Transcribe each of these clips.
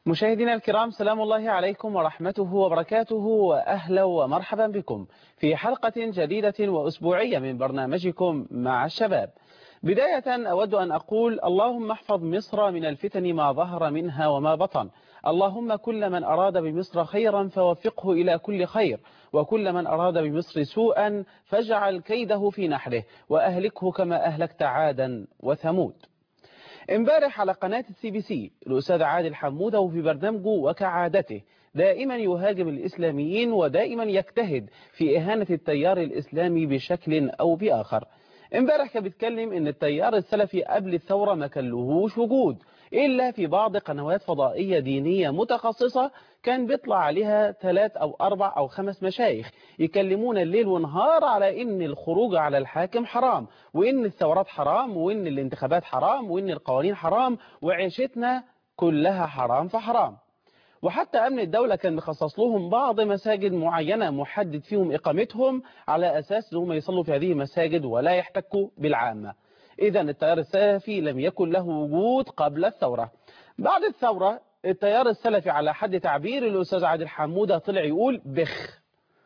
مشاهدينا الكرام، سلام الله عليكم ورحمته وبركاته، وأهلا ومرحبا بكم في حلقة جديدة وأسبوعية من برنامجكم مع الشباب. بداية أود أن أقول اللهم احفظ مصر من الفتن ما ظهر منها وما بطن. اللهم كل من أراد بمصر خيرا فوفقه إلى كل خير، وكل من أراد بمصر سوءا فاجعل كيده في نحره، وأهلكه كما أهلكت عادا وثمود. امبارح على قناة CBC الأستاذ عادل حمودة وفي برنامجه وكعادته دائما يهاجم الإسلاميين ودائما يجتهد في إهانة التيار الإسلامي بشكل أو بآخر. امبارح كان بيتكلم ان التيار السلفي قبل الثورة ما كان لهوش وجود إلا في بعض قنوات فضائية دينية متخصصة كان بيطلع عليها 3 أو 4 أو 5 مشايخ يكلمون الليل ونهار على إن الخروج على الحاكم حرام، وإن الثورات حرام، وإن الانتخابات حرام، وإن القوانين حرام، وعيشتنا كلها حرام فحرام. وحتى أمن الدولة كان مخصص لهم بعض مساجد معينة محدد فيهم إقامتهم على أساس أنهم يصلوا في هذه المساجد ولا يحتكوا بالعامة. إذا التيار السلفي لم يكن له وجود قبل الثورة. بعد الثورة التيار السلفي على حد تعبير الأستاذ عادل حمودة طلع يقول بخ.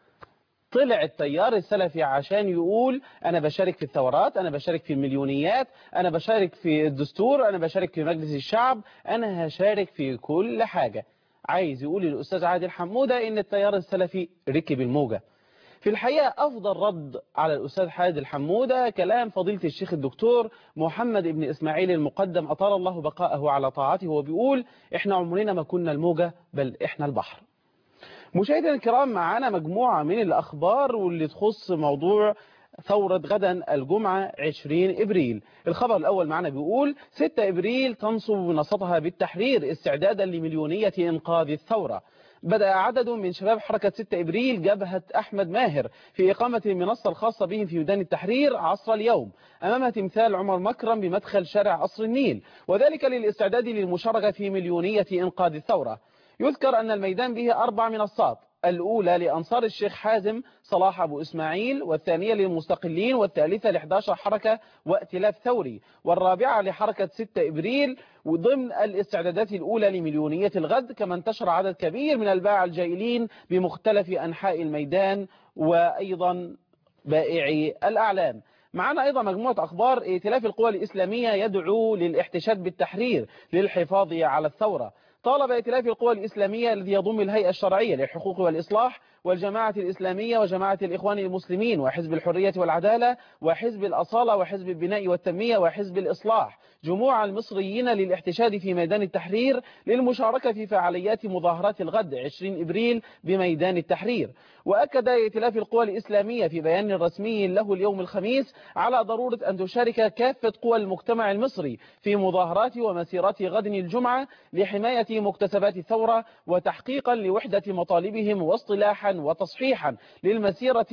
طلع التيار السلفي عشان يقول أنا بشارك في الثورات، أنا بشارك في المليونيات، أنا بشارك في الدستور، أنا بشارك في مجلس الشعب، أنا هشارك في كل حاجة. عايز يقول للأستاذ عادل حمودة إن التيار السلفي ركب الموجة. في الحقيقة أفضل رد على الأستاذ عادل حمودة كلام فضيلة الشيخ الدكتور محمد بن إسماعيل المقدم أطال الله بقاءه على طاعته، وبيقول إحنا عمرنا ما كنا الموجة بل إحنا البحر. مشاهدينا الكرام، معانا مجموعة من الأخبار واللي تخص موضوع ثورة غدا الجمعة 20 إبريل. الخبر الأول معنا بيقول 6 إبريل تنصب منصتها بالتحرير استعدادا لمليونية إنقاذ الثورة. بدأ عدد من شباب حركة 6 إبريل جبهة أحمد ماهر في إقامة المنصة الخاصة بهم في ميدان التحرير عصر اليوم أمام تمثال عمر مكرم بمدخل شارع قصر النيل، وذلك للاستعداد للمشاركة في مليونية إنقاذ الثورة. يذكر أن الميدان به 4 منصات، الأولى لأنصار الشيخ حازم صلاح أبو إسماعيل، والثانية للمستقلين، والثالثة ل11 حركة وائتلاف ثوري، والرابعة لحركة 6 إبريل. وضمن الاستعدادات الأولى لمليونية الغد كما انتشر عدد كبير من الباعة الجائلين بمختلف أنحاء الميدان وأيضا بائعي الأعلام. معنا أيضا مجموعة أخبار. ائتلاف القوى الإسلامية يدعو للاحتشاد بالتحرير للحفاظ على الثورة. طالب ائتلاف القوى الإسلامية الذي يضم الهيئة الشرعية للحقوق والإصلاح والجماعة الإسلامية وجماعة الإخوان المسلمين وحزب الحرية والعدالة وحزب الأصالة وحزب البناء والتنمية وحزب الإصلاح جموع المصريين للاحتشاد في ميدان التحرير للمشاركة في فعاليات مظاهرات الغد 20 إبريل بميدان التحرير. وأكد ائتلاف القوى الإسلامية في بيان رسمي له اليوم الخميس على ضرورة أن تشارك كافة قوى المجتمع المصري في مظاهرات ومسيرات غد الجمعة لحماية مكتسبات الثورة وتحقيقا لوحدة مطالبهم واصطلاحا وتصحيحا للمسيرة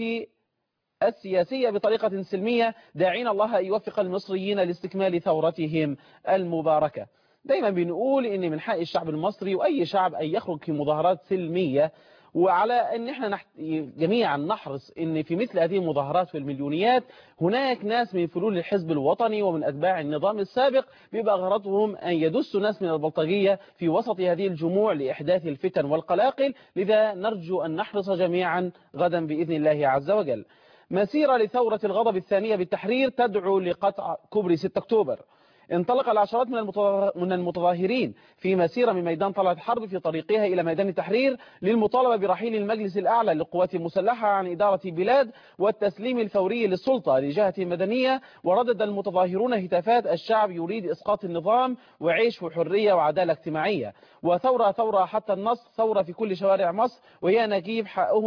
السياسية بطريقة سلمية، داعين الله أن يوفق المصريين لاستكمال ثورتهم المباركة. دايما بنقول إن من حق الشعب المصري وأي شعب أن يخرج في مظاهرات سلمية، وعلى أن احنا جميعا نحرص أن في مثل هذه المظاهرات والمليونيات هناك ناس من فلول الحزب الوطني ومن أتباع النظام السابق بيبقى غرضهم أن يدسوا ناس من البلطجية في وسط هذه الجموع لإحداث الفتن والقلاقل. لذا نرجو أن نحرص جميعا غدا بإذن الله عز وجل. مسيرة لثورة الغضب الثانية بالتحرير تدعو لقطع كوبري 6 أكتوبر. انطلق العشرات من المتظاهرين في مسيرة من ميدان طلعت حرب في طريقها إلى ميدان التحرير للمطالبة برحيل المجلس الأعلى للقوات المسلحة عن إدارة البلاد والتسليم الفوري للسلطة لجهة مدنية. وردد المتظاهرون هتافات الشعب يريد إسقاط النظام وعيش وحرية وعدالة اجتماعية، وثورة ثورة حتى النصر، ثورة في كل شوارع مصر، وهي نجيب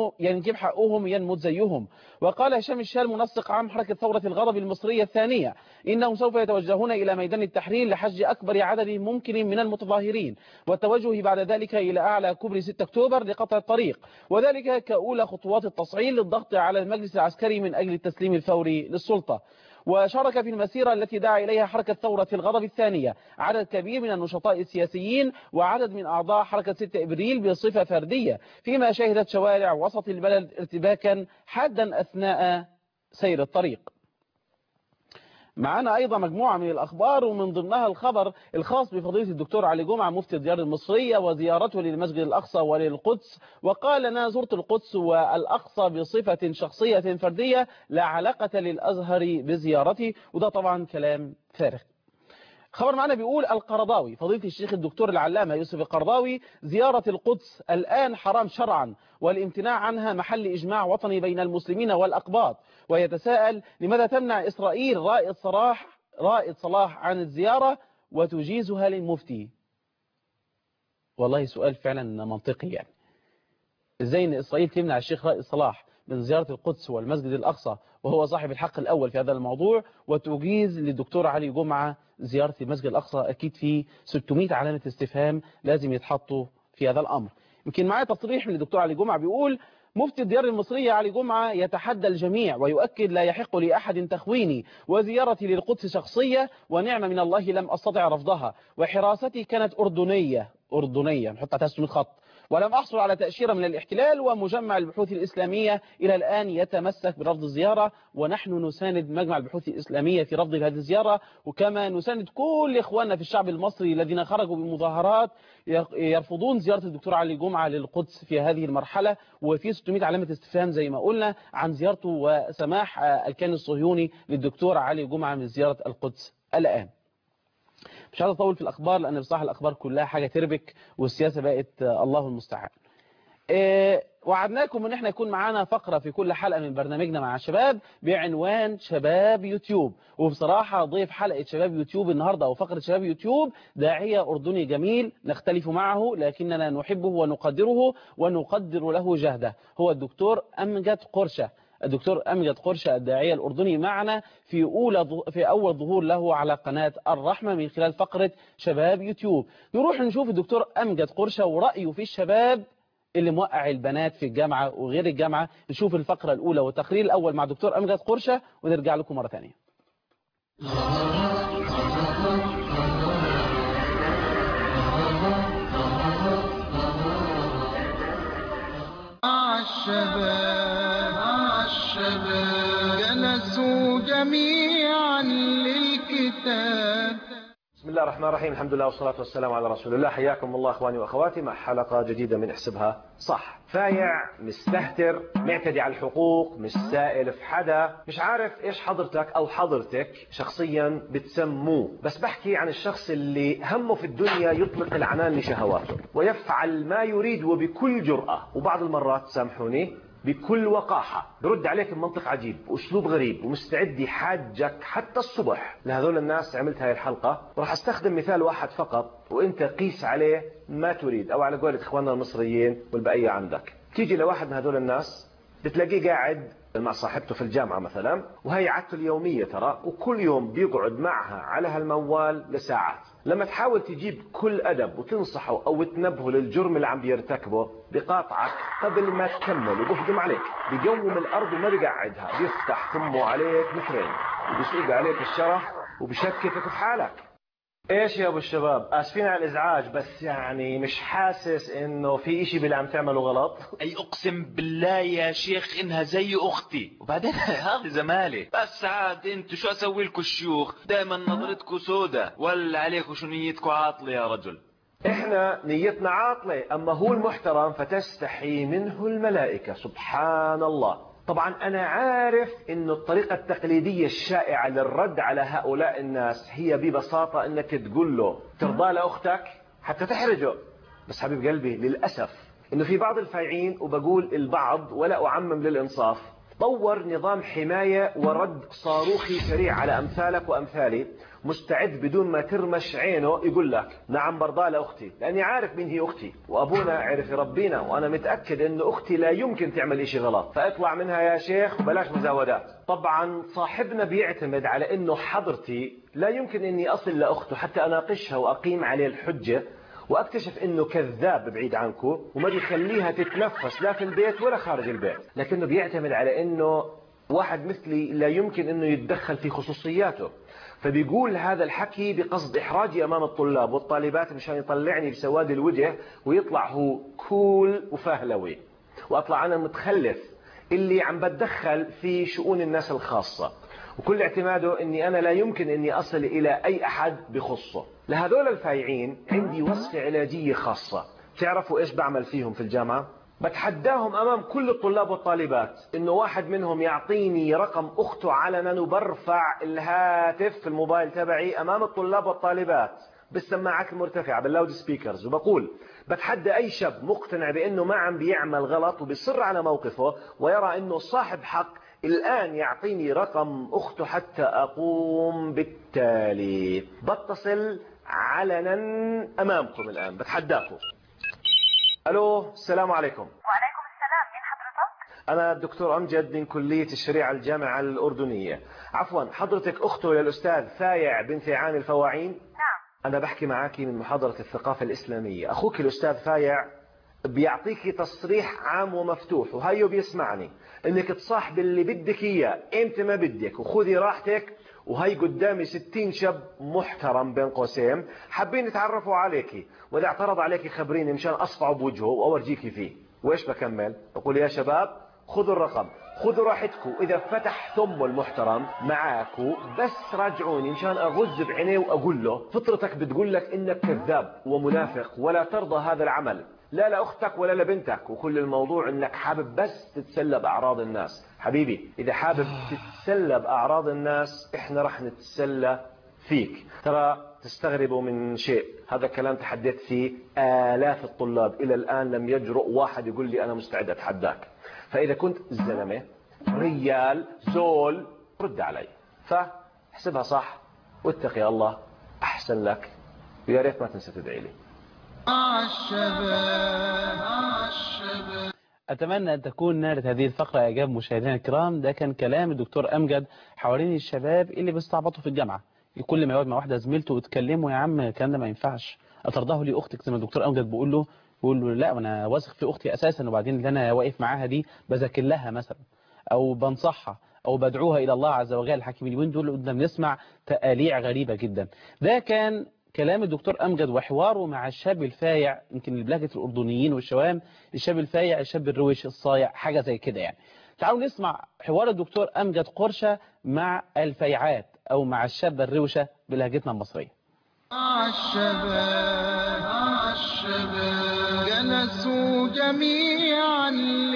حقهم ينمت زيهم. وقال هشام الشال منسق عام حركة ثورة الغضب المصرية الثانية إنهم سوف يتوجهون إلى ميدان التحرير لحج أكبر عدد ممكن من المتظاهرين والتوجه بعد ذلك إلى أعلى كوبري 6 أكتوبر لقطع الطريق، وذلك كأولى خطوات التصعيد للضغط على المجلس العسكري من أجل التسليم الفوري للسلطة. وشارك في المسيرة التي دعا إليها حركة ثورة الغضب الثانية عدد كبير من النشطاء السياسيين وعدد من أعضاء حركة 6 إبريل بصفة فردية، فيما شهدت شوارع وسط البلد ارتباكا حادا أثناء سير الطريق. معانا أيضا مجموعة من الأخبار، ومن ضمنها الخبر الخاص بفضيلة الدكتور علي جمعة مفتي الديار المصرية وزيارته للمسجد الأقصى وللقدس، وقال أنا زرت القدس والأقصى بصفة شخصية فردية لا علاقة للأزهر بزيارتي، وده طبعا كلام فارغ. خبر معنا بيقول القرضاوي فضيلة الشيخ الدكتور العلامة يوسف القرضاوي زيارة القدس الآن حرام شرعا والامتناع عنها محل إجماع وطني بين المسلمين والأقباط، ويتساءل لماذا تمنع إسرائيل رائد صلاح عن الزيارة وتجيزها للمفتي. والله سؤال فعلا منطقي، يعني ازاي ان إسرائيل تمنع الشيخ رائد صلاح من زيارة القدس والمسجد الأقصى وهو صاحب الحق الأول في هذا الموضوع، وتجيز للدكتور علي جمعة زيارة المسجد الأقصى؟ أكيد في 600 علامة استفهام لازم يتحطوا في هذا الأمر. يمكن معايا تصريح من الدكتور علي جمعة بيقول مفتي الديار المصرية علي جمعة يتحدى الجميع ويؤكد لا يحق لأحد تخويني، وزيارتي للقدس شخصية ونعمة من الله لم أستطع رفضها، وحراستي كانت أردنية نحط تحتها 600 خط، ولم أحصل على تأشيرة من الاحتلال، ومجمع البحوث الإسلامية إلى الآن يتمسك برفض الزيارة، ونحن نساند مجمع البحوث الإسلامية في رفض هذه الزيارة، وكما نساند كل إخواننا في الشعب المصري الذين خرجوا بمظاهرات يرفضون زيارة الدكتور علي جمعة للقدس في هذه المرحلة، وفي 600 علامة استفهام زي ما قلنا عن زيارته وسماح الكيان الصهيوني للدكتور علي جمعة من زيارة القدس الآن. مش عايز اطول في الاخبار لان بصراحه الاخبار كلها حاجه تربك، والسياسه بقت الله المستعان. وعدناكم ان احنا يكون معانا فقره في كل حلقه من برنامجنا مع الشباب بعنوان شباب يوتيوب، وبصراحه ضيف حلقه شباب يوتيوب النهارده او فقره شباب يوتيوب داعيه اردني جميل نختلف معه لكننا نحبه ونقدره ونقدر له جهده، هو الدكتور امجد قرشه. الدكتور أمجد قرشة الداعية الأردني معنا في أول ظهور له على قناة الرحمة من خلال فقرة شباب يوتيوب. نروح نشوف الدكتور أمجد قرشة ورأيه في الشباب اللي موقع البنات في الجامعة وغير الجامعة. نشوف الفقرة الأولى والتقرير الأول مع دكتور أمجد قرشة ونرجع لكم مرة ثانية. جلسوا جميعا للكتاب. بسم الله الرحمن الرحيم، الحمد لله والصلاة والسلام على رسول الله. حياكم الله أخواني وأخواتي مع حلقة جديدة من احسبها صح. فايع، مستهتر، معتدي على الحقوق، مش سائل في حدا، مش عارف إيش حضرتك أو حضرتك شخصيا بتسموه، بس بحكي عن الشخص اللي همه في الدنيا يطلق العنان لشهواته ويفعل ما يريد وبكل جرأة، وبعض المرات سامحوني بكل وقاحة برد عليك بمنطق عجيب وأسلوب غريب ومستعد يحاجك حتى الصبح. لهذول الناس عملت هاي الحلقة وراح استخدم مثال واحد فقط وانت قيس عليه ما تريد، او على قولة اخواننا المصريين والبقية عندك. تيجي لواحد من هذول الناس بتلاقيه قاعد مع صاحبته في الجامعة مثلا، وهي عادته اليومية ترى، وكل يوم بيقعد معها على هالموال لساعات. لما تحاول تجيب كل أدب وتنصحه أو تنبهه للجرم اللي عم بيرتكبه بقاطعك قبل ما تكمل وبهجم عليك، بيقوم الأرض وما بيقعدها، بيفتح فمه عليك مترين وبيسوق عليك الشرح وبشككك في حالك. ايش يا ابو الشباب، اسفين على الازعاج، بس يعني مش حاسس انه في اشي باللي عم تعمله غلط؟ اي اقسم بالله يا شيخ انها زي اختي، وبعدين هذه زمالي، بس عاد انتوا شو اسوي لكم الشيوخ، دائما نظرتكم سودة ولا عليكم شو نيتكم عاطلة يا رجل. احنا نيتنا عاطلة، اما هو المحترم فتستحي منه الملائكة، سبحان الله. طبعا أنا عارف إنه الطريقة التقليدية الشائعة للرد على هؤلاء الناس هي ببساطة إنك تقول له ترضى لأختك حتى تحرجه، بس حبيب قلبي للأسف إنه في بعض الفايعين، وبقول البعض ولا أعمم للإنصاف، طور نظام حماية ورد صاروخي سريع على أمثالك وأمثالي، مستعد بدون ما ترمش عينه يقول لك نعم برضى لأختي، لأني عارف مين هي أختي وأبونا عرف يربينا، وأنا متأكد أن أختي لا يمكن تعمل إشي غلط، فاطلع منها يا شيخ وبلاش مزاودات. طبعا صاحبنا بيعتمد على أنه حضرتي لا يمكن أني أصل لأخته حتى أناقشها وأقيم عليه الحجة، واكتشف انه كذاب بعيد عنكم وما بيخليها تتنفس لا في البيت ولا خارج البيت، لكنه بيعتمد على انه واحد مثلي لا يمكن انه يتدخل في خصوصياته، فبيقول هذا الحكي بقصد احراجي امام الطلاب والطالبات مشان يطلعني بسواد الوجه ويطلع هو كول وفهلوي، واطلع انا متخلف اللي عم بتدخل في شؤون الناس الخاصة. وكل اعتماده أني أنا لا يمكن أني أصل إلى أي أحد بخصه. لهذول الفايعين عندي وصفة علاجية خاصة. تعرفوا إيش بعمل فيهم في الجامعة؟ بتحداهم أمام كل الطلاب والطالبات إنه واحد منهم يعطيني رقم أخته علنا، وبرفع الهاتف في الموبايل تبعي أمام الطلاب والطالبات بالسماعات المرتفعة باللاود سبيكرز، وبقول بتحدى أي شاب مقتنع بأنه ما عم بيعمل غلط وبيصر على موقفه ويرى أنه صاحب حق الآن يعطيني رقم أخته حتى أقوم بالتالي. بتصل علنا أمامكم الآن، بتحداكم. ألو، السلام عليكم. وعليكم السلام، مين حضرتك؟ أنا الدكتور أمجد من كلية الشريعة الجامعة الأردنية. عفوا، حضرتك أخته للأستاذ فايع بن ثيعان الفواعين؟ نعم. أنا بحكي معاكي من محاضرة الثقافة الإسلامية. أخوك الأستاذ فايع بيعطيكي تصريح عام ومفتوح، وهيو بيسمعني، إنك تصاحب اللي بدك إياه إمتى ما بدك وخذي راحتك. وهي قدامي 60 شاب محترم بين قوسين حابين يتعرفوا عليكي، وإذا اعترض عليكي خبريني مشان أصفعه بوجهه وأورجيكي فيه. وإيش بكمل؟ أقول يا شباب خذوا الرقم، خذوا راحتكم، إذا فتح ثمه المحترم معاكو بس راجعوني مشان أغز بعينيه وأقول له فطرتك بتقول لك إنك كذاب ومنافق ولا ترضى هذا العمل، لا لأختك ولا لبنتك، وكل الموضوع إنك حابب بس تتسلى بأعراض الناس. حبيبي إذا حابب تتسلى بأعراض الناس إحنا رح نتسلى فيك. ترى تستغربوا من شيء، هذا الكلام تحديت فيه آلاف الطلاب، إلى الآن لم يجرؤ واحد يقول لي أنا مستعد أتحداك. فإذا كنت زلمة ريال زول رد علي، فاحسبها صح واتقي الله أحسن لك، ويا ريت ما تنسى تدعي لي. أتمنى أن تكون نالت هذه الفقرة إعجاب مشاهدينا الكرام. ده كان كلام الدكتور أمجد حوالين الشباب اللي بيستعبطوا في الجامعة. كل ما يقعد مع واحدة زميلته وتكلمه، يا عم الكلام ده ما ينفعش، أترضاه لي أختك زي ما الدكتور أمجد بيقول له لا أنا واثق في أختي أساسا، وبعدين اللي أنا واقف معاها دي بذاكر لها مثلا أو بنصحها أو بدعوها إلى الله عز وجل. الحكيم اليومين دول قدنا بنسمع تقاليع غريبة جدا. ده كان كلام الدكتور أمجد وحواره مع الشاب الفايع، يمكن بلهجة الأردنيين والشوام الشاب الفايع، الشاب الروش الصايع، حاجة زي كده يعني. تعالوا نسمع حوار الدكتور أمجد قرشة مع الفيعات أو مع الشابة الروشة بلهجتنا المصرية. الشباب جلسوا جميعا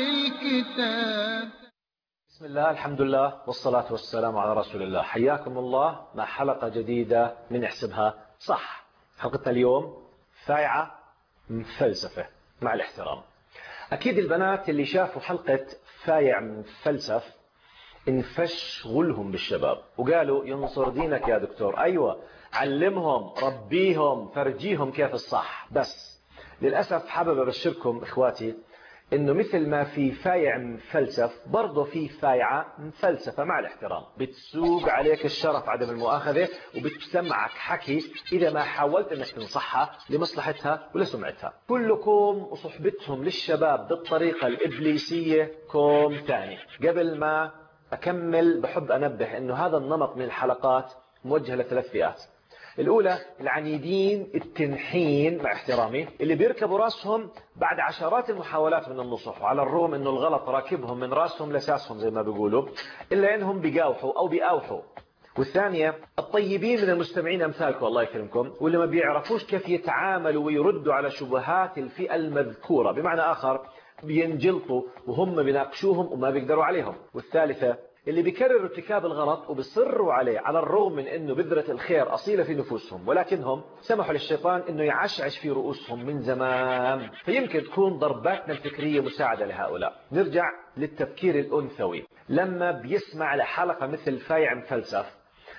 للكتاب. بسم الله، الحمد لله، والصلاة والسلام على رسول الله. حياكم الله مع حلقة جديدة من احسبها صح. حلقتنا اليوم فايعة فلسفة مع الاحترام. أكيد البنات اللي شافوا حلقة فايع من فلسف انفش غلهم بالشباب وقالوا ينصر دينك يا دكتور. أيوة، علمهم، ربيهم، فرجيهم كيف الصح. بس للأسف حابب أبشركم إخواتي إنه مثل ما في فايع مفلسف برضه في فايعة مفلسفة مع الاحترام، بتسوق عليك الشرف عدم المؤاخذة وبتسمعك حكي إذا ما حاولت إنك تنصحها لمصلحتها ولسمعتها. كلكم وصحبتهم للشباب بالطريقة الإبليسية كوم تاني. قبل ما أكمل بحب أنبه إنه هذا النمط من الحلقات موجه لثلاث فئات. الأولى العنيدين التنحين مع احترامي اللي بيركبوا راسهم بعد عشرات المحاولات من النصح، وعلى الرغم انه الغلط راكبهم من راسهم لساسهم زي ما بيقولوا إلا انهم بيقاوحوا او بيقاوحوا. والثانية الطيبين من المستمعين امثالكم الله يكرمكم، واللي ما بيعرفوش كيف يتعاملوا ويردوا على شبهات الفئة المذكورة، بمعنى آخر بينجلطوا وهم بيناقشوهم وما بيقدروا عليهم. والثالثة اللي بيكرروا ارتكاب الغلط وبيصروا عليه على الرغم من انه بذرة الخير اصيلة في نفوسهم، ولكنهم سمحوا للشيطان انه يعشعش في رؤوسهم من زمان. فيمكن تكون ضرباتنا الفكرية مساعدة لهؤلاء. نرجع للتفكير الانثوي. لما بيسمع لحلقة مثل فايع مفلسف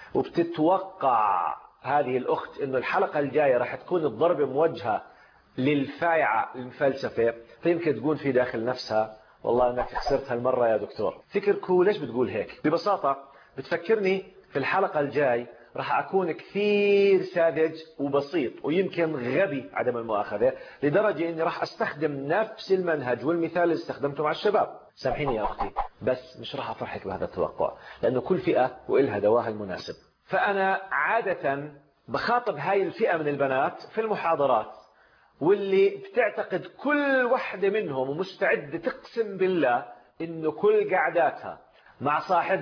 وبتتوقع هذه الاخت انه الحلقة الجاية راح تكون الضربة موجهة للفايعة المفلسفة، فيمكن تقول في داخل نفسها والله انك خسرت هالمرة يا دكتور. فكركوا ليش بتقول هيك؟ ببساطة بتفكرني في الحلقة الجاي راح أكون كثير ساذج وبسيط ويمكن غبي عدم المؤاخذة، لدرجة أني راح أستخدم نفس المنهج والمثال اللي استخدمته مع الشباب. سامحيني يا أختي، بس مش راح أفرحك بهذا التوقع، لأنه كل فئة وإلها دواها المناسب. فأنا عادة بخاطب هاي الفئة من البنات في المحاضرات، واللي بتعتقد كل واحدة منهم ومستعدة تقسم بالله إنه كل قعداتها مع صاحبها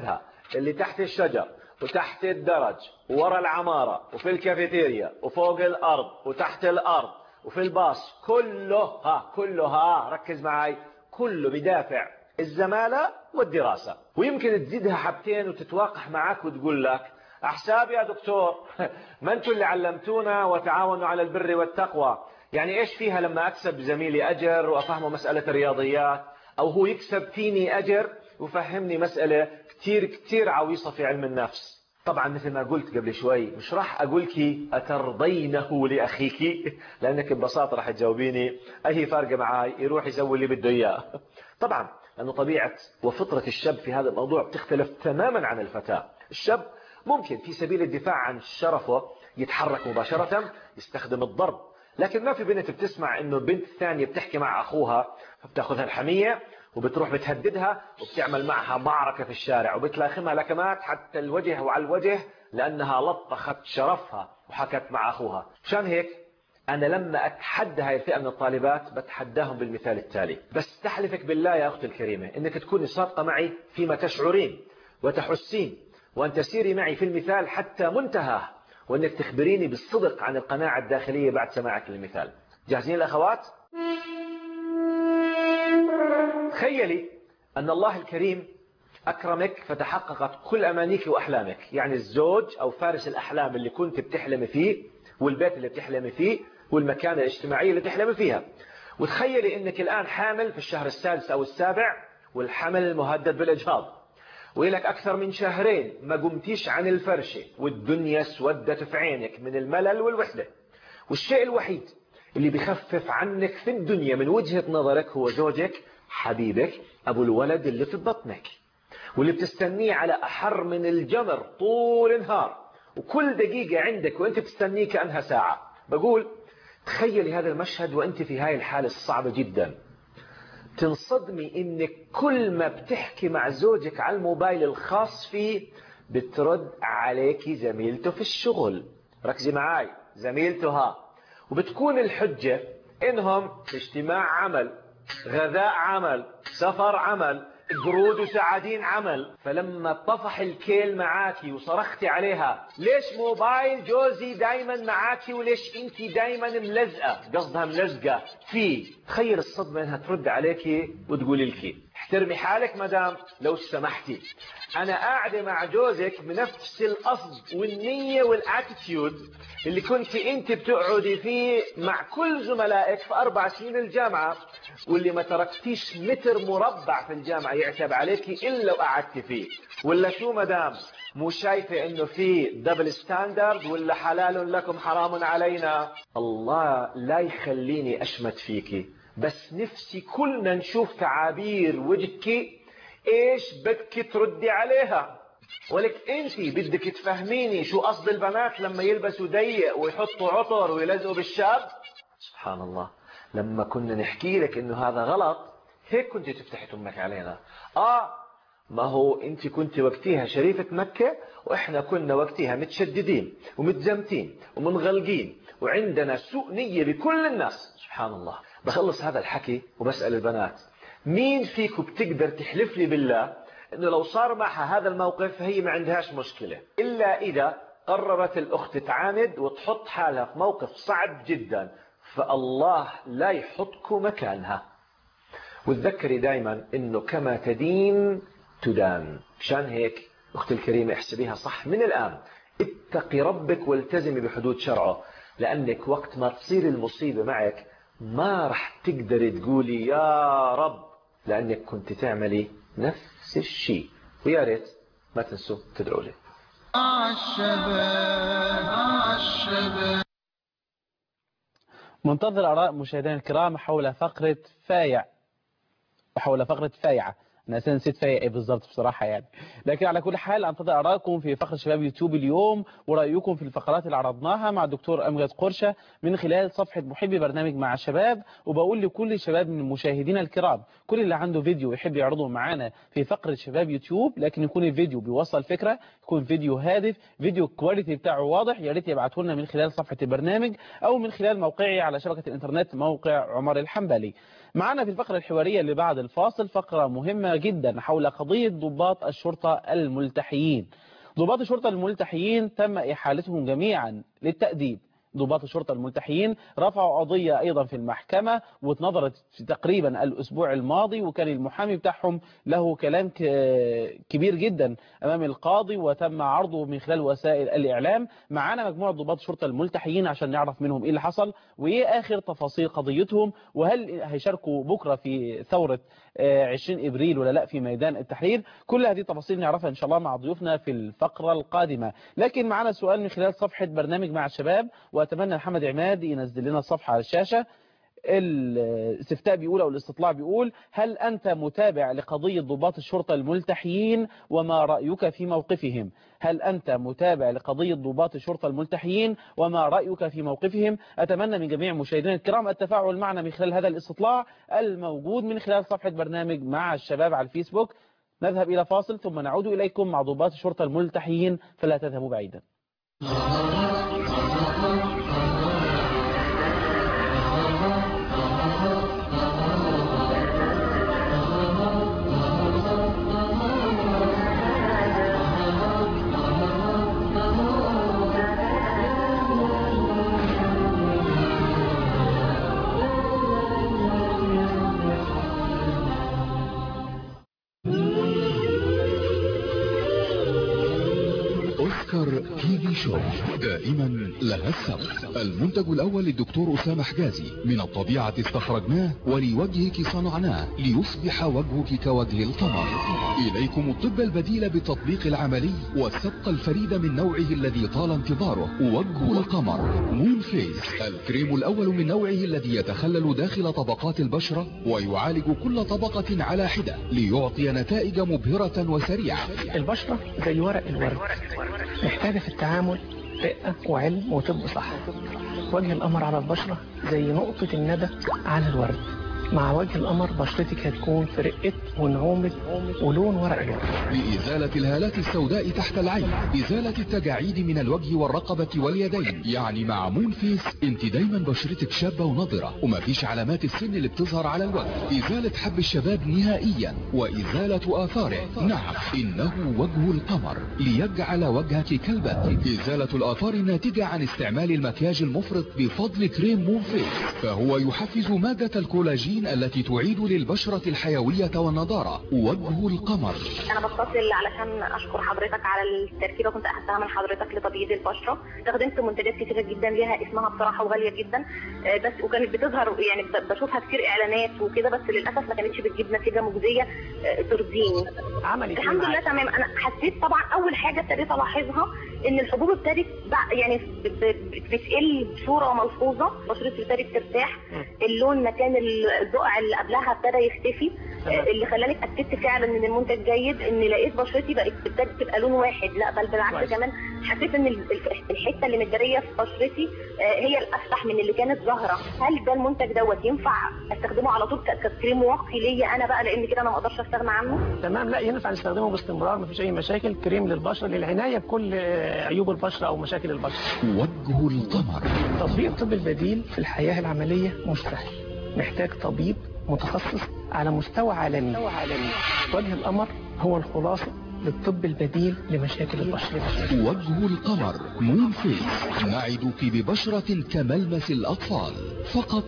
اللي تحت الشجر وتحت الدرج وورا العمارة وفي الكافيتيريا وفوق الأرض وتحت الأرض وفي الباص كلها ركز معي، كله بدافع الزمالة والدراسة. ويمكن تزيدها حبتين وتتواقح معك وتقول لك أحساب يا دكتور ما أنتوا اللي علمتونا وتعاونوا على البر والتقوى، يعني إيش فيها لما أكسب زميلي أجر وأفهمه مسألة الرياضيات، أو هو يكسب فيني أجر وفهمني مسألة كتير عويصة في علم النفس. طبعا مثل ما قلت قبل شوي مش راح أقولك أترضينه لأخيك، لأنك ببساطة راح تجاوبيني أي فارقة معاي يروح يسوي اللي بده إياه. طبعا لأنه طبيعة وفطرة الشاب في هذا الموضوع بتختلف تماما عن الفتاة. الشاب ممكن في سبيل الدفاع عن شرفه يتحرك مباشرة، يستخدم الضرب، لكن ما في بنت بتسمع انه البنت الثانية بتحكي مع اخوها فبتاخذها الحمية وبتروح بتهددها وبتعمل معها معركة في الشارع وبتلاخمها لكمات حتى الوجه وعلى الوجه لانها لطخت شرفها وحكت مع اخوها. مشان هيك انا لما اتحدى هاي الفئة من الطالبات بتحداهم بالمثال التالي، بس تحلفك بالله يا اختي الكريمة انك تكوني صادقة معي فيما تشعرين وتحسين، وان تسيري معي في المثال حتى منتهاه، وانك تخبريني بالصدق عن القناعة الداخلية بعد سماعك للمثال. جاهزين الاخوات؟ تخيلي ان الله الكريم اكرمك فتحققت كل امانيك واحلامك، يعني الزوج او فارس الاحلام اللي كنت بتحلمي فيه، والبيت اللي بتحلمي فيه، والمكانة الاجتماعية اللي تحلمي فيها. وتخيلي انك الان حامل في الشهر السادس او السابع، والحمل مهدد بالاجهاض، وإلك أكثر من شهرين ما قمتيش عن الفرشة، والدنيا سودت في عينك من الملل والوحدة، والشيء الوحيد اللي بيخفف عنك في الدنيا من وجهة نظرك هو زوجك حبيبك أبو الولد اللي في بطنك، واللي بتستنيه على أحر من الجمر طول النهار، وكل دقيقة عندك وانت بتستنيه كأنها ساعة. بقول تخيلي هذا المشهد وانت في هاي الحالة الصعبة جدا، تنصدمي انك كل ما بتحكي مع زوجك على الموبايل الخاص فيه بترد عليك زميلته في الشغل. ركزي معاي، زميلته وبتكون الحجة انهم اجتماع عمل، غذاء عمل، سفر عمل، قرود وسعادين عمل. فلما طفح الكيل معاكي وصرختي عليها ليش موبايل جوزي دايما معاكي وليش انتي دايما ملزقة، قصدها ملزقة فيه، تخيل الصدمة انها ترد عليكي وتقولي لك احترمي حالك مدام لو سمحتي، انا قاعدة مع جوزك بنفس القصد والنية والاتيتيود اللي كنت انت بتقعدي فيه مع كل زملائك في 4 سنين الجامعة، واللي ما تركتيش متر مربع في الجامعة يعتب عليكي إلا وقعدت فيه. ولا شو مدام مو شايفة انه في دبل ستاندرد، ولا حلال لكم حرام علينا؟ الله لا يخليني اشمت فيكي، بس نفسي كلنا نشوف تعابير وجهك ايش بدك تردي عليها. ولك انتي بدك تفهميني شو قصد البنات لما يلبسوا ضيق ويحطوا عطر ويلزقوا بالشاب. سبحان الله، لما كنا نحكي لك انه هذا غلط هيك كنت تفتحي تمك علينا. ما هو انت كنت وقتها شريفة مكة، واحنا كنا وقتها متشددين ومتزمتين ومنغلقين وعندنا سوء نية بكل الناس. سبحان الله. بخلص هذا الحكي وبسأل البنات مين فيكم بتقدر تحلف لي بالله انه لو صار معها هذا الموقف هي ما عندهاش مشكلة، الا اذا قررت الاخت تعاند وتحط حالها في موقف صعب جدا، فالله لا يحطكم مكانها. وتذكري دايما انه كما تدين تدان. مشان هيك اختي الكريمة احسبيها صح من الان، اتقي ربك والتزمي بحدود شرعه، لانك وقت ما تصير المصيبة معك ما رح تقدري تقولي يا رب، لانك كنت تعملي نفس الشيء. ويا ريت ما تنسوا تدعوا لي. الشباب منتظر آراء مشاهدينا الكرام حول فقرة فايع وحول فقرة فايعة. أنا نسيت فايع إيه بالظبط بصراحة يعني، لكن على كل حال أنتظر آراءكم في فقرة شباب يوتيوب اليوم، ورأيكم في الفقرات اللي عرضناها مع الدكتور أمجد قرشة من خلال صفحة محبي برنامج مع الشباب. وبقول لكل الشباب من مشاهدينا الكرام، كل اللي عنده فيديو يحب يعرضه معانا في فقرة شباب يوتيوب، لكن يكون الفيديو بيوصل فكرة، يكون فيديو هادف، فيديو الكواليتي بتاعه واضح، يا ريت يبعته لنا من خلال صفحة البرنامج أو من خلال موقعي على شبكة الإنترنت موقع عمر الحنبلي. معنا في الفقرة الحوارية اللي بعد الفاصل فقرة مهمة جدا حول قضية ضباط الشرطة الملتحيين. ضباط الشرطة الملتحيين تم إحالتهم جميعا للتأديب. ضباط الشرطة الملتحيين رفعوا قضية أيضا في المحكمة واتنظرت في تقريبا الأسبوع الماضي، وكان المحامي بتاعهم له كلام كبير جدا أمام القاضي وتم عرضه من خلال وسائل الإعلام. معانا مجموعة ضباط الشرطة الملتحيين عشان نعرف منهم إيه اللي حصل وإيه آخر تفاصيل قضيتهم، وهل هيشاركوا بكرة في ثورة 20 إبريل ولا لا في ميدان التحرير. كل هذه التفاصيل نعرفها إن شاء الله مع ضيوفنا في الفقرة القادمة. لكن معنا سؤال من خلال صفحة برنامج مع الشباب، وأتمنى محمد عماد ينزل لنا الصفحة على الشاشة. الاستفتاء بيقول أو الاستطلاع بيقول: هل أنت متابع لقضية ضباط الشرطة الملتحيين وما رأيك في موقفهم؟ هل أنت متابع لقضية ضباط الشرطة الملتحيين وما رأيك في موقفهم؟ أتمنى من جميع مشاهدينا الكرام التفاعل معنا من خلال هذا الاستطلاع الموجود من خلال صفحة برنامج مع الشباب على الفيسبوك. نذهب إلى فاصل ثم نعود إليكم مع ضباط الشرطة الملتحيين، فلا تذهبوا بعيدا. تي في شو دائما لها السبب. المنتج الأول للدكتور أسامة حجازي، من الطبيعة استخرجناه ولوجهك صنعناه ليصبح وجهك كوجه القمر. إليكم الطب البديل بالتطبيق العملي والسبق الفريد من نوعه الذي طال انتظاره، وجه القمر مون فيس، الكريم الأول من نوعه الذي يتخلل داخل طبقات البشرة ويعالج كل طبقة على حدة ليعطي نتائج مبهرة وسريعة. البشرة زي ورق الورد، محتاجة في التعامل رقة وعلم وطب صح. وجه القمر على البشرة زي نقطة الندى على الورد. مع وجه القمر بشرتك هتكون في رقة ونعومة ولون ورق الورد. لإزالة الهالات السوداء تحت العين، إزالة التجاعيد من الوجه والرقبة واليدين. يعني مع مون فيس انت دايما بشرتك شابة ونضرة ومفيش علامات السن اللي بتظهر على الوجه. إزالة حب الشباب نهائيا وإزالة آثاره. نعم، إنه وجه القمر ليجعل وجهك كالبدر. إزالة الآثار الناتجة عن استعمال المكياج المفرط بفضل كريم مون فيس، فهو يحفز مادة الكولاجين التي تعيد للبشرة الحيوية والنضارة. وجه القمر. انا بتصل علشان اشكر حضرتك على التركيبه كنت اخذتها من حضرتك لتبييض البشره. استخدمت منتجات كتيره جدا ليها اسمها بصراحه وغاليه جدا، بس وكانت بتظهر يعني بشوفها كتير اعلانات وكده، بس للاسف ما كانتش بتجيب نتيجه مجزيه ترضيني. الحمد لله تمام. انا حسيت طبعا اول حاجه ابتديت الاحظها ان الحبوب ابتدت يعني بتقل بصوره ملحوظه، بشرتي ابتدت ترتاح، اللون مكان البقع اللي قبلها ابتدى يختفي، اللي خلاني اتاكدت فعلا ان المنتج جيد، ان لقيت بشرتي ابتدت تبقى لون واحد، لا بل بالعكس كمان حسيت ان الحته اللي متداريه في بشرتي هي الافتح من اللي كانت ظاهره. هل ده المنتج دوت ينفع استخدمه على طول ككريم واقي ليا انا بقى، لان كده انا ما اقدرش استغنى عنه؟ تمام، لا ينفع نستخدمه باستمرار، مفيش اي مشاكل. كريم للبشره للعنايه بكل عيوب البشره او مشاكل البشره. وجه القمر. تطبيق الطب البديل في الحياه العمليه مش سهل، محتاج طبيب متخصص على مستوى عالمي. وجه القمر هو الخلاصة للطب البديل لمشاكل البشرة. وجه القمر مون فيس، نعدك ببشرة كملمس الأطفال، فقط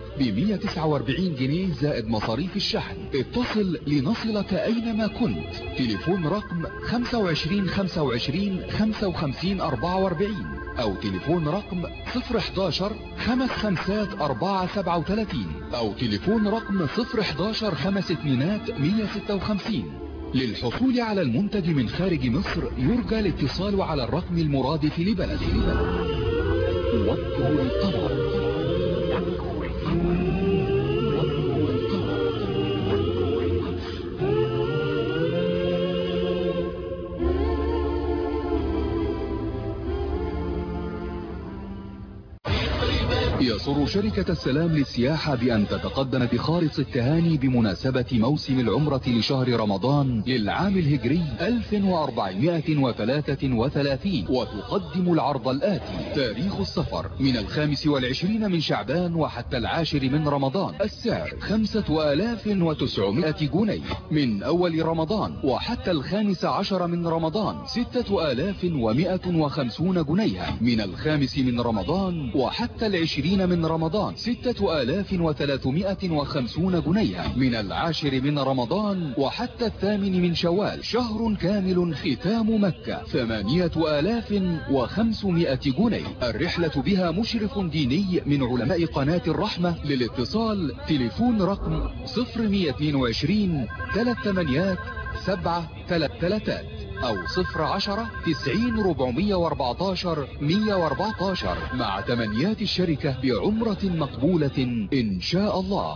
ب149 جنيه زائد مصاريف الشحن. اتصل لنصلك أينما كنت. تليفون رقم 25 25 55 44 أو تليفون رقم 011 55 437 أو تليفون رقم 011 52 156. للحصول على المنتج من خارج مصر يرجى الاتصال على الرقم المرادف لبلده. وجه القمر. يسر شركة السلام للسياحة بأن تتقدم بخالص التهاني بمناسبة موسم العمرة لشهر رمضان للعام الهجري 1433 وتقدم العرض الآتي: تاريخ السفر من 25 من شعبان وحتى 10 من رمضان. السعر 5900 جنيه. من أول رمضان وحتى 15 من رمضان 6150 جنيها. من 5 من رمضان وحتى 20 من رمضان 6350 جنيها. من 10 من رمضان وحتى 8 من شوال شهر كامل ختام مكة 8500 جنيه. الرحلة بها مشرف ديني من علماء قناة الرحمة. للاتصال تليفون رقم 0122 38 733 أو 010-90-414-114 مع تمنيات الشركة بعمرة مقبولة إن شاء الله.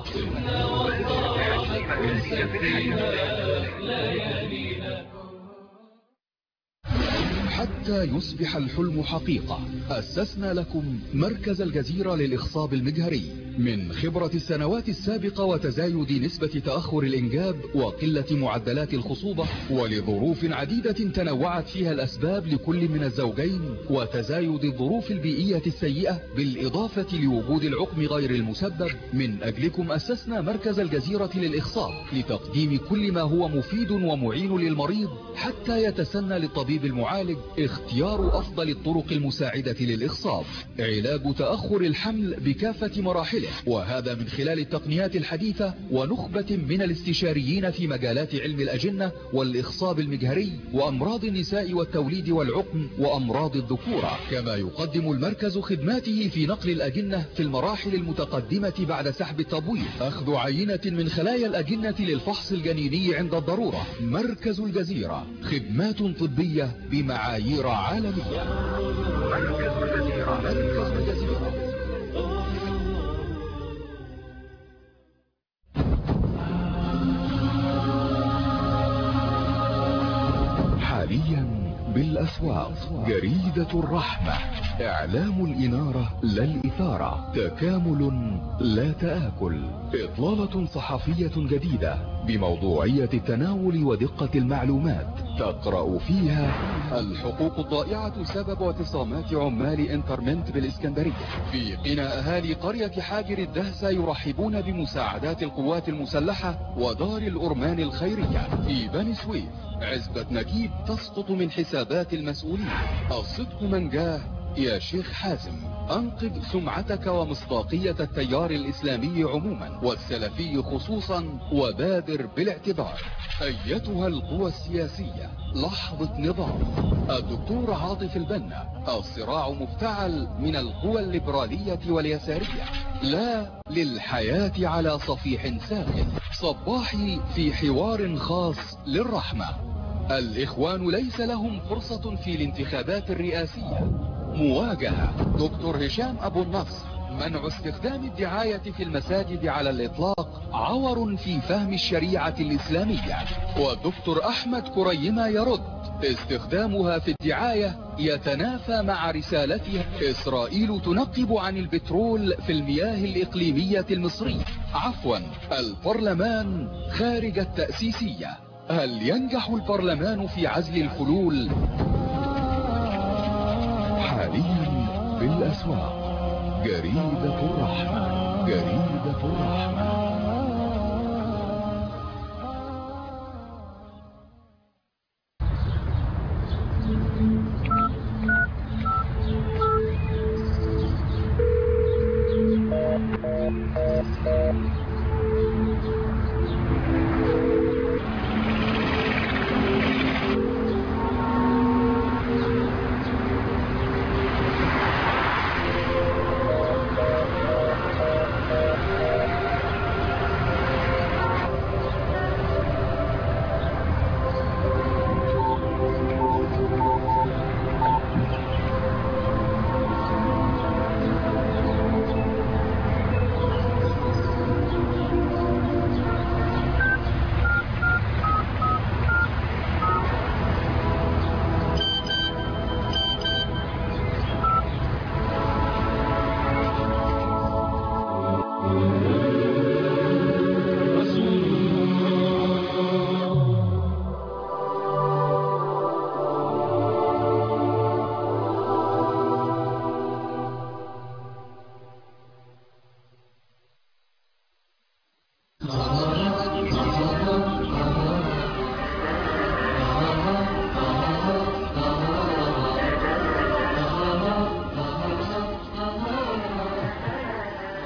حتى يصبح الحلم حقيقة أسسنا لكم مركز الجزيرة للإخصاب المجهري. من خبرة السنوات السابقة وتزايد نسبة تأخر الإنجاب وقلة معدلات الخصوبة ولظروف عديدة تنوعت فيها الأسباب لكل من الزوجين وتزايد الظروف البيئية السيئة بالإضافة لوجود العقم غير المسبب، من أجلكم أسسنا مركز الجزيرة للإخصاب لتقديم كل ما هو مفيد ومعين للمريض حتى يتسنى للطبيب المعالج اختيار أفضل الطرق المساعدة للإخصاب. علاج تأخر الحمل بكافة مراحله، وهذا من خلال التقنيات الحديثة ونخبة من الاستشاريين في مجالات علم الأجنة والإخصاب المجهري وأمراض النساء والتوليد والعقم وأمراض الذكورة. كما يقدم المركز خدماته في نقل الأجنة في المراحل المتقدمة بعد سحب التبويض، أخذ عينة من خلايا الأجنة للفحص الجنيني عند الضرورة. مركز الجزيرة، خدمات طبية بمعايير عالمية. مركز الجزيرة. حاليا بالأسواق جريدة الرحمة، إعلام الإنارة لا الإثارة، تكامل لا تآكل، إطلالة صحفية جديدة بموضوعية التناول ودقة المعلومات تقرأ فيها: الحقوق الضائعة سبب اعتصامات عمال انترمنت بالإسكندرية. في قنا أهالي قرية حاجر الدهسة يرحبون بمساعدات القوات المسلحة ودار الأرمان الخيرية. في بني سويف عزبة نجيب تسقط من حسابات المسؤولين. الصدق من جاه يا شيخ حازم، أنقذ سمعتك ومصداقية التيار الإسلامي عموما والسلفي خصوصا وبادر بالاعتذار. أيتها القوى السياسية، لحظة نظام. الدكتور عاطف البنا، الصراع مفتعل من القوى الليبرالية واليسارية، لا للحياة على صفيح ساخن. صباحي في حوار خاص للرحمة. الإخوان ليس لهم فرصة في الانتخابات الرئاسية. مواجهة. دكتور هشام أبو النصر، منع استخدام الدعاية في المساجد على الإطلاق عور في فهم الشريعة الإسلامية. والدكتور أحمد كريمة يرد: استخدامها في الدعاية يتنافى مع رسالتها. إسرائيل تنقب عن البترول في المياه الإقليمية المصرية. عفوا، البرلمان خارج التأسيسية. هل ينجح البرلمان في عزل الفلول؟ حاليا بالأسواق جريدة الرحمة. جريدة الرحمة.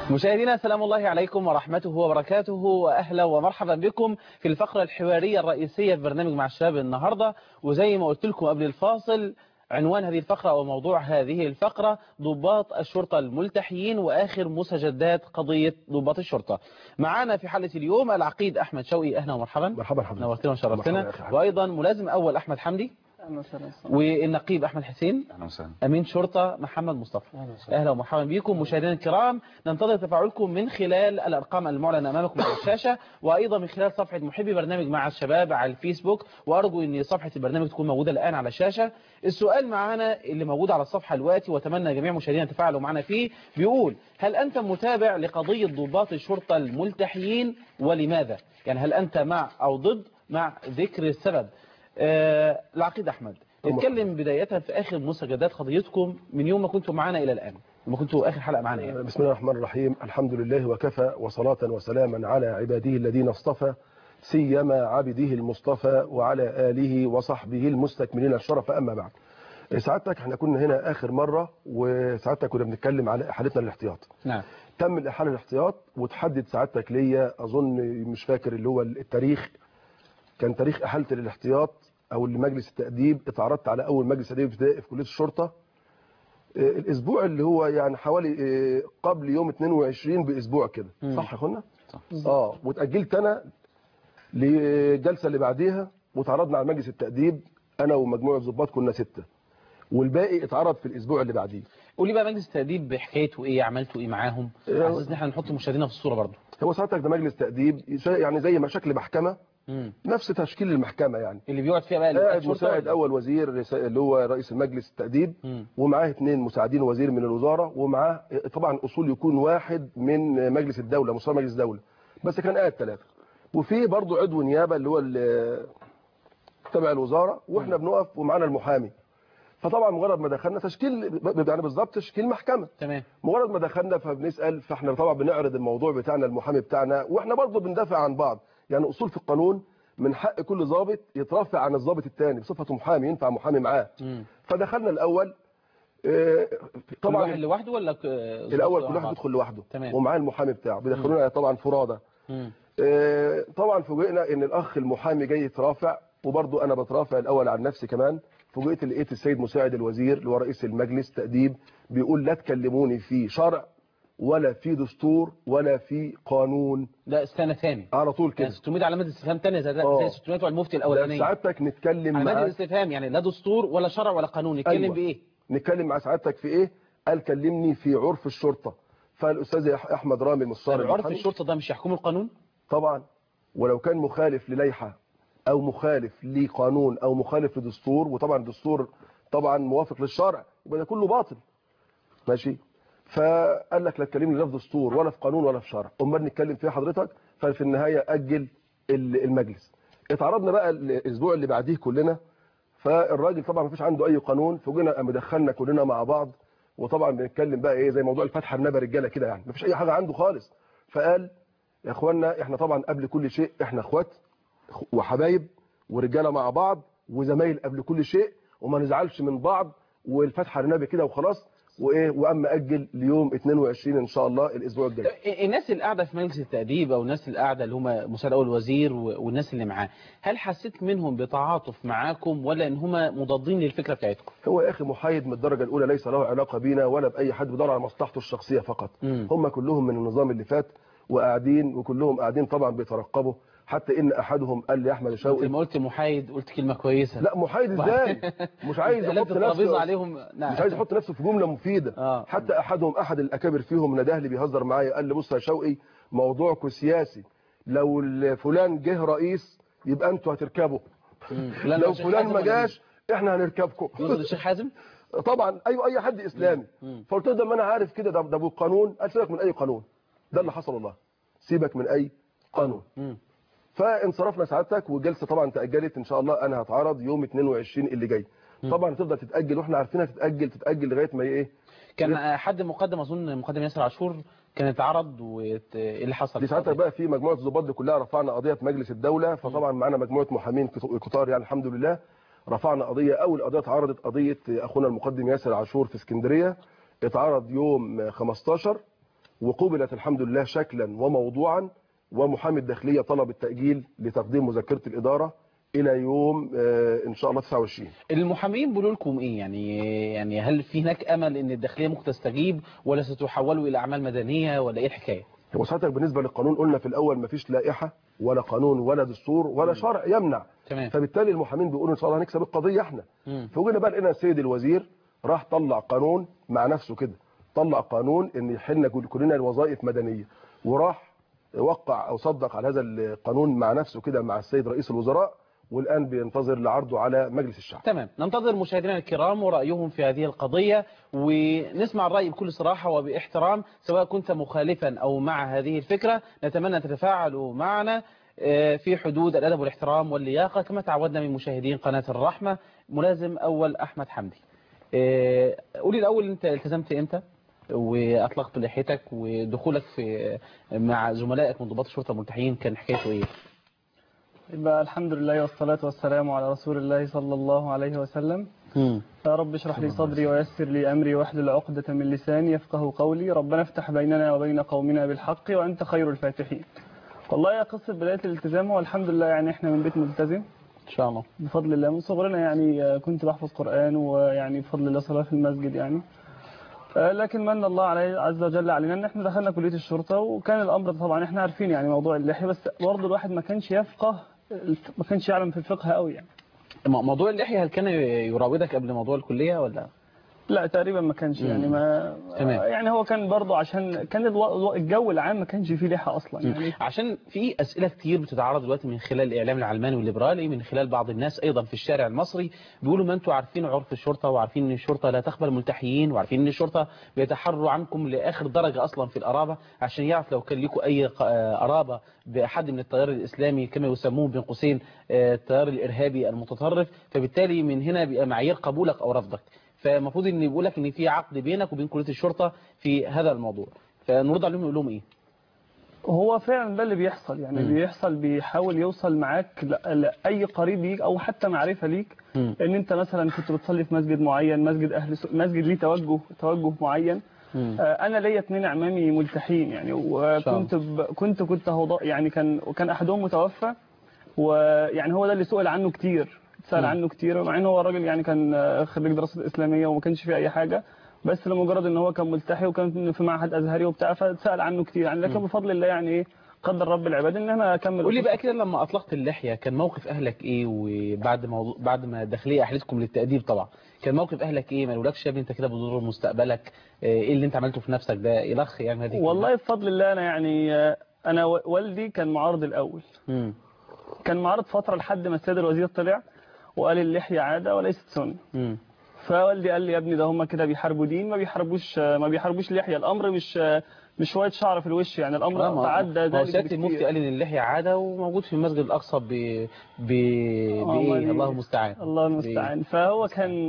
مشاهدينا سلام الله عليكم ورحمته وبركاته، وأهلا ومرحبا بكم في الفقرة الحوارية الرئيسية في برنامج مع الشباب النهاردة. وزي ما قلت لكم قبل الفاصل، عنوان هذه الفقرة أو موضوع هذه الفقرة ضباط الشرطة الملتحيين وآخر مستجدات قضية ضباط الشرطة. معنا في حلقة اليوم العقيد أحمد شوقي. أهلا ومرحبا. مرحبا حضرتك. نورتنا وشرفتنا. وأيضا ملازم أول أحمد حمدي، والنقيب أحمد حسين، أمين شرطة محمد مصطفى. أهلا ومرحبا بكم مشاهدينا الكرام. ننتظر تفاعلكم من خلال الأرقام المعلنة أمامكم على الشاشة، وأيضا من خلال صفحة محبي برنامج مع الشباب على الفيسبوك، وأرجو أن صفحة البرنامج تكون موجودة الآن على الشاشة. السؤال معنا اللي موجود على الصفحة دلوقتي، وأتمنى جميع مشاهدينا تفاعلوا معنا فيه، بيقول: هل أنت متابع لقضية ضباط الشرطة الملتحيين ولماذا؟ يعني هل أنت مع أو ضد، مع ذكر السبب. العقيد أحمد، اتكلم بداية في آخر مستجدات قضيتكم من يوم ما كنتم معنا إلى الآن، لما كنتوا آخر حلقة معنا يعني. بسم الله الرحمن الرحيم. الحمد لله وكفى، وصلاة وسلاما على عباده الذين اصطفى، سيما عبده المصطفى وعلى آله وصحبه المستكملين الشرف. أما بعد، سعادتك احنا كنا هنا آخر مرة، وسعادتك كنا بنتكلم على إحالتنا للاحتياط. نعم. تم الإحالة للاحتياط، وتحدد سعادتك ليا أظن مش فاكر اللي هو التاريخ، كان تاريخ إحالة للاحتياط او لمجلس التأديب. اتعرضت على اول مجلس تأديب ابتدائي في كلية الشرطة الاسبوع اللي هو يعني حوالي قبل يوم 22 باسبوع كده. صح يا اخوانا؟ صح. واتأجلت انا للجلسة اللي بعديها، واتعرضنا على مجلس التأديب انا ومجموعة ضباط، كنا 6، والباقي اتعرض في الاسبوع اللي بعديه. قولي بقى مجلس التأديب بحكايته ايه، عملتوا ايه معاهم، على اساس ان احنا نحط مشاهدينا في الصورة برضه. هو ساعتك ده مجلس تأديب يعني زي ما شكل محكمة، نفس تشكيل المحكمة يعني، اللي بيقعد فيها بقى قاعد مساعد اول وزير اللي هو رئيس المجلس التأديب، ومعاه 2 مساعدين وزير من الوزارة، ومعاه طبعا اصول يكون واحد من مجلس الدولة، مستوى مجلس الدولة، بس كان قاعد 3، وفي برضه عضو نيابة اللي هو تبع الوزارة، واحنا بنقف ومعانا المحامي. فطبعا مجرد ما دخلنا تشكيل يعني بالظبط تشكيل محكمة. تمام. مجرد ما دخلنا فبنسأل، فاحنا طبعا بنعرض الموضوع بتاعنا المحامي بتاعنا، واحنا برضه بندافع عن بعض. يعني اصول في القانون من حق كل ضابط يترفع عن الضابط الثاني بصفته محامي، ينفع محامي معاه. فدخلنا الاول طبعا كل واحد لوحده ولا الاول كل واحد يدخل لوحده، ومعاه المحامي بتاعه، بيدخلونا طبعا فرادى. طبعا فوجئنا ان الاخ المحامي جاي يترافع، وبرضه انا بترافع الاول عن نفسي كمان. فوجئت لقيت السيد مساعد الوزير اللي هو رئيس المجلس تأديب بيقول: لا تكلموني في شرع ولا في دستور ولا في قانون. ده استنى ثاني على طول كده، 600 علامات استفهام ثانيه زي 600 بتوع المفتي الاولانيه. سعادتك نتكلم علامات الاستفهام يعني لا دستور ولا شرع ولا قانون، نتكلم أيوة. بايه؟ نتكلم مع سعادتك في ايه؟ قال: كلمني في عرف الشرطه. فالاستاذ احمد رامي مصار عرف الشرطه ده مش يحكم القانون طبعا، ولو كان مخالف للائحه او مخالف لقانون او مخالف لدستور، وطبعا الدستور طبعا موافق للشرع، يبقى ده كله باطل. ماشي. فقال لك لا تكلمني لا في دستور ولا في قانون ولا في شرع، امال نتكلم فيه حضرتك؟ ففي النهايه اجل المجلس. اتعرضنا بقى الاسبوع اللي بعديه كلنا، فالراجل طبعا ما فيش عنده اي قانون، فجينا قام دخلنا كلنا مع بعض، وطبعا بنتكلم بقى ايه زي موضوع الفتحه النبى رجاله كده، يعني ما فيش اي حاجه عنده خالص. فقال: يا اخوانا احنا طبعا قبل كل شيء احنا اخوات وحبايب ورجاله مع بعض وزمايل قبل كل شيء، وما نزعلش من بعض، والفتحه النبي كده وخلاص، وايه واما اجل ليوم 22 ان شاء الله الاسبوع الجاي. الناس اللي قاعده في مجلس التأديب او الناس اللي قاعده اللي هم مساعد اول وزير والناس اللي معاه، هل حسيت منهم بتعاطف معاكم ولا ان هم مضادين للفكره بتاعتكم؟ هو يا اخي محايد من الدرجه الاولى، ليس له علاقه بينا ولا باي حد، بيدور على مصلحته الشخصيه فقط. هم كلهم من النظام اللي فات وقاعدين، وكلهم قاعدين طبعا بيترقبوا، حتى ان احدهم قال لي: احمد شوقي لما قلت محايد قلت كلمه كويسه. لا محايد ازاي؟ مش عايز يحط نفسه عليهم. مش عايز يحط نفسه في جمله مفيده. حتى احد الاكابر فيهم نداه لي بيهزر معايا، قال لي: بص يا شوقي موضوعكم سياسي، لو فلان جه رئيس يبقى انتوا هتركبوا، لو فلان ما جاش احنا هنركبكم. يقصد الشيخ حازم؟ طبعا ايوه اي حد اسلامي. فقلت له: ده ما انا عارف كده، ده بالقانون. قال: سيبك من اي قانون، ده اللي حصل والله، سيبك من اي قانون. فانصرفنا سعادتك، والجلسه طبعا تاجلت. ان شاء الله انا هتعرض يوم 22 اللي جاي. طبعا هتفضل تتاجل، واحنا عارفينها تتاجل لغايه ما ايه. كان حد مقدم، اظن مقدم ياسر عاشور كان اتعرض، وايه اللي حصل؟ دي ساعتها بقى في مجموعه الضباط دي كلها رفعنا قضيه في مجلس الدوله، فطبعا معانا مجموعه محامين كتار يعني الحمد لله. رفعنا قضيه، اول قضيه اتعرضت قضيه اخونا المقدم ياسر عاشور في اسكندريه، اتعرض يوم 15 وقبلت الحمد لله شكلا وموضوعا، ومحامي الداخلية طلب التأجيل لتقديم مذكرة الإدارة إلى يوم إن شاء الله 29. المحامين بيقولوا لكم ايه يعني هل في هناك امل ان الداخليه ممكن تستجيب ولا ستحولوا الى اعمال مدنيه ولا ايه الحكايه؟ هو ساعتك بالنسبة للقانون قلنا في الأول مفيش لائحة ولا قانون ولا دستور ولا شرع يمنع. تمام. فبالتالي المحامين بيقولوا إن شاء الله هنكسب القضية احنا. فوجينا بقى لقينا السيد الوزير راح طلع قانون مع نفسه كده، طلع قانون إن يحلنا كلنا الوظائف مدنية، وراح وقع أو صدق على هذا القانون مع نفسه كده مع السيد رئيس الوزراء، والآن بينتظر لعرضه على مجلس الشعب. تمام، ننتظر مشاهدينا الكرام ورأيهم في هذه القضية، ونسمع الرأي بكل صراحة وباحترام، سواء كنت مخالفا أو مع هذه الفكرة. نتمنى أن تتفاعلوا معنا في حدود الأدب والاحترام واللياقة كما تعودنا من مشاهدين قناة الرحمة. ملازم أول أحمد حمدي، قولي الأول أنت التزمت إمتى وأطلقت لحيتك، ودخولك في مع زملائك من ضباط الشرطة الملتحيين كان حكايته إيه؟ يبقى الحمد لله والصلاة والسلام على رسول الله صلى الله عليه وسلم. يا رب اشرح لي صدري ويسر لي أمري واحلل عقدة من لساني يفقه قولي. ربنا افتح بيننا وبين قومنا بالحق وأنت خير الفاتحين. والله يا قصة بداية الالتزام، والحمد لله يعني احنا من بيت ملتزم إن شاء الله بفضل الله. من صغرنا يعني كنت بحفظ قرآن، ويعني بفضل الله صلاة في المسجد يعني. لكن من الله عليه عز وجل علينا ان احنا دخلنا كلية الشرطة، وكان الأمر طبعا احنا عارفين يعني موضوع اللحية، بس برضه الواحد ما كانش يفقه، ما كانش يعلم في الفقه قوي يعني. موضوع اللحية هل كان يراودك قبل موضوع الكلية ولا؟ لا تقريبا ما كانش يعني ما يعني هو كان برضه عشان كان الجو العام ما كانش فيه لحى اصلا يعني. عشان في اسئله كتير بتتعرض دلوقتي من خلال الاعلام العلماني والليبرالي، من خلال بعض الناس ايضا في الشارع المصري بيقولوا ما انتوا عارفين عرف الشرطه، وعارفين ان الشرطه لا تقبل ملتحيين، وعارفين ان الشرطه بيتحروا عنكم لاخر درجه اصلا في القرابه، عشان يعرف لو كان لكم اي قرابه باحد من التيار الاسلامي كما يسموه بين قوسين التيار الارهابي المتطرف، فبالتالي من هنا بيبقى معايير قبولك او رفضك. فالمفروض ان يقول لك ان في عقد بينك وبين كليه الشرطه في هذا الموضوع، فنرد عليهم نقول لهم ايه؟ هو فعلا ده اللي بيحصل يعني. بيحصل بيحاول يوصل معاك لاي قريب ليك او حتى معرفه ليك، ان انت مثلا كنت بتصلي في مسجد معين، مسجد ليه توجه معين. انا ليا 2 اعمامي ملتحين يعني، وكنت يعني كان احدهم متوفى، ويعني هو ده اللي سئل عنه كتير، اتسال عنه كتير، مع ان هو الراجل يعني كان خريج دراسات اسلاميه وما كانش فيه اي حاجه، بس لمجرد ان هو كان ملتحي وكان في معهد ازهري وبتاع، فاتسال عنه كتير يعني. لكن بفضل الله يعني ايه، قدر رب العباد ان انا اكمل. قول لي بقى كده، لما اطلقت اللحيه كان موقف اهلك ايه؟ وبعد بعد ما الداخليه احلتكم للتاديب طبعا، كان موقف اهلك ايه؟ ما قالولكش يا ابني انت كده بتضر مستقبلك، ايه اللي انت عملته في نفسك ده الخ يعني هذه؟ والله بفضل الله انا يعني انا والدي كان معارض الاول. كان معارض فتره لحد ما السيد الوزير طلع وقال اللحيه عاده وليست سنه. فوالدي قال لي يا ابني ده هم كده بيحاربوا دين، ما بيحاربوش لحيه، الامر مش شويه شعر في الوش يعني، الامر تعدى ذلك. سيادة المفتي قال ان اللحيه عاده وموجود في المسجد الاقصى بايه؟ الله المستعان. الله المستعان. فهو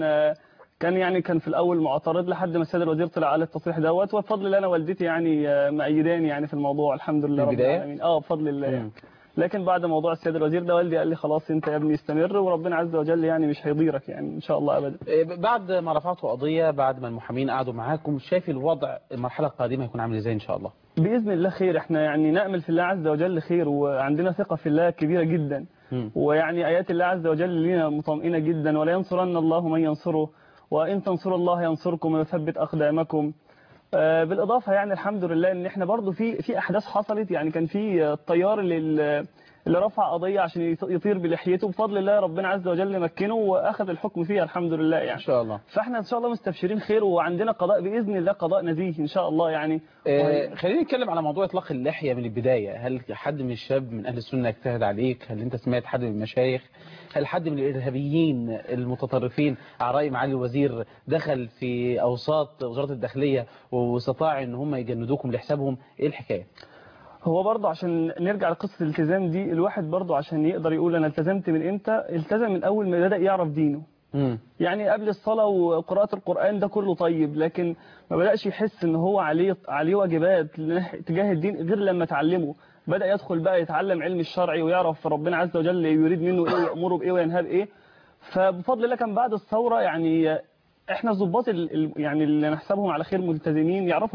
كان في الاول معترض لحد ما السيد الوزير طلع على التصريح دوت، وبفضل الله انا والدتي يعني مأيداني يعني في الموضوع الحمد لله رب العالمين. بفضل الله يعني. لكن بعد موضوع السيد الوزير ده والدي قال لي خلاص انت يا ابني استمر، وربنا عز وجل يعني مش هيضيرك يعني ان شاء الله ابدا. بعد ما رفعتوا قضيه، بعد ما المحامين قعدوا معاكم، شايف الوضع المرحله القادمه هيكون عامل ازاي ان شاء الله؟ باذن الله خير. احنا يعني نامل في الله عز وجل خير، وعندنا ثقه في الله كبيره جدا. ويعني ايات الله عز وجل لنا مطمئنه جدا، ولا ينصرن الله من ينصره، وان تنصروا الله ينصركم ويثبت اقدامكم. بالاضافه يعني الحمد لله ان احنا برضو في احداث حصلت يعني. كان في الطيار اللي رفع قضيه عشان يطير بلحيته، بفضل الله ربنا عز وجل مكنه واخذ الحكم فيها الحمد لله يعني. ان شاء الله. فاحنا ان شاء الله مستبشرين خير، وعندنا قضاء باذن الله، قضاء نزيه ان شاء الله يعني. خلينا نتكلم على موضوع اطلاق اللحيه من البدايه. هل حد من الشباب من اهل السنه اجتهد عليك؟ هل انت سمعت حد من المشايخ؟ هل حد من الارهابيين المتطرفين على راي معالي الوزير دخل في اوساط وزاره الداخليه واستطاع ان هم يجندوكم لحسابهم؟ ايه الحكايه؟ هو برضه عشان نرجع لقصه الالتزام دي، الواحد برضه عشان يقدر يقول انا التزمت من امتى، التزم من اول ما بدا يعرف دينه. يعني قبل الصلاه وقراءه القران ده كله طيب، لكن ما بداش يحس ان هو عليه واجبات تجاه الدين غير لما اتعلمه. بدا يدخل بقى يتعلم علم الشرعي ويعرف ربنا عز وجل يريد منه ايه ويامره بايه وينهى بايه. فبفضل الله كان بعد الثوره يعني احنا الضباط يعني اللي نحسبهم على خير ملتزمين يعرفوا بعض.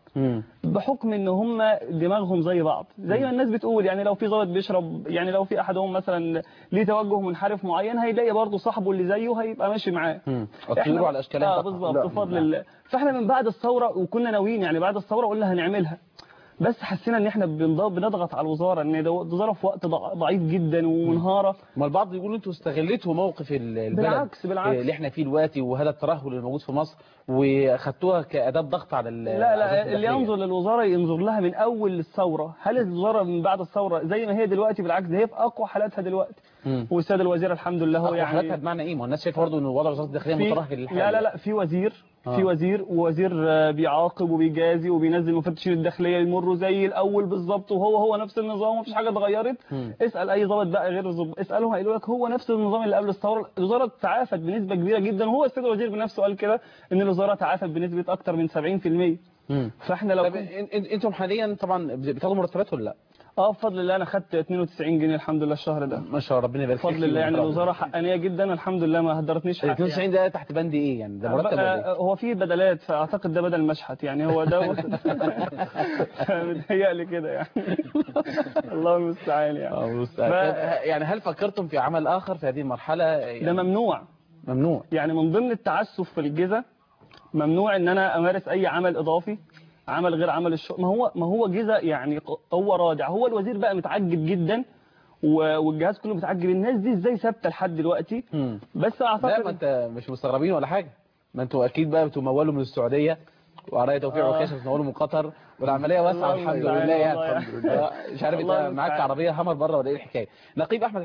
بحكم ان هم دماغهم زي بعض، زي ما الناس بتقول. يعني لو في ضابط بيشرب، يعني لو في احدهم مثلا ليه توجه منحرف معين، هيلاقي برضه صاحبه اللي زيه هيبقى ماشي معاه. الطيور على اشكالها بالظبط، بفضل الله. فاحنا من بعد الثوره، وكنا ناويين يعني بعد الثوره قلنا هنعملها، بس حسينا ان احنا بنضغط على الوزاره، ان الوزاره في وقت ضعيف جدا ومنهاره. ما البعض يقول انتوا استغلتوا موقف البلد بالعكس اللي احنا فيه دلوقتي وهذا الترهل اللي موجود في مصر، واخدتوها كاداه ضغط على لا اللي ينظر للوزاره ينظر لها من اول الثوره. هل الوزاره من بعد الثوره زي ما هي دلوقتي؟ بالعكس، ده هي في اقوى حالاتها دلوقتي. والسيد الوزير الحمد لله هو يعني حالاتها بمعنى ايه؟ ما الناس شايفه برضه ان وضع وزاره الداخليه مترهل الحال. لا في وزير في وزير بيعاقب وبيجازي وبينزل مفتشين الداخليه يمروا زي الاول بالظبط، وهو نفس النظام ومفيش حاجه اتغيرت. اسال اي ضابط بقى غير اسالهم هيقولوا لك هو نفس النظام اللي قبل الثوره. الوزاره تعافت بنسبه كبيره جدا، وهو السيد الوزير بنفسه قال كده ان الوزاره تعافت بنسبه اكتر من 70%. فاحنا لو انتم حاليا طبعا بتاخدوا مرتبات ولا لا؟ بفضل الله انا خدت 92 جنيه الحمد لله الشهر ده. ما شاء الله، ربنا يبارك فيك. بفضل الله يعني الوزاره حقانيه جدا الحمد لله، ما هدرتنيش حقي. 92 ده تحت بند ايه يعني؟ ده مرتب ولا ايه؟ هو في بدلات، فاعتقد ده بدل مشحت يعني، هو ده متهيألي كده يعني. الله المستعان يعني. يعني هل فكرتم في عمل اخر في هذه المرحله يعني؟ ده ممنوع يعني. من ضمن التعسف في الجيزه ممنوع ان انا امارس اي عمل اضافي، عمل غير عمل الشغل. ما هو جيزه يعني هو رادع. هو الوزير بقى متعجب جدا والجهاز كله متعجب، الناس دي ازاي ثابته لحد دلوقتي. بس اعتقد لا، ما انت مش مستغربين ولا حاجه، ما انتوا اكيد بقى بتمولوا من السعوديه وعرايا توفيق وكاشه بتمولوا من قطر، والعمليه واسعه الحمد لله يعني. الحمد لله. مش عارف انت معاك عربيه همر بره ولا ايه الحكايه. نقيب احمد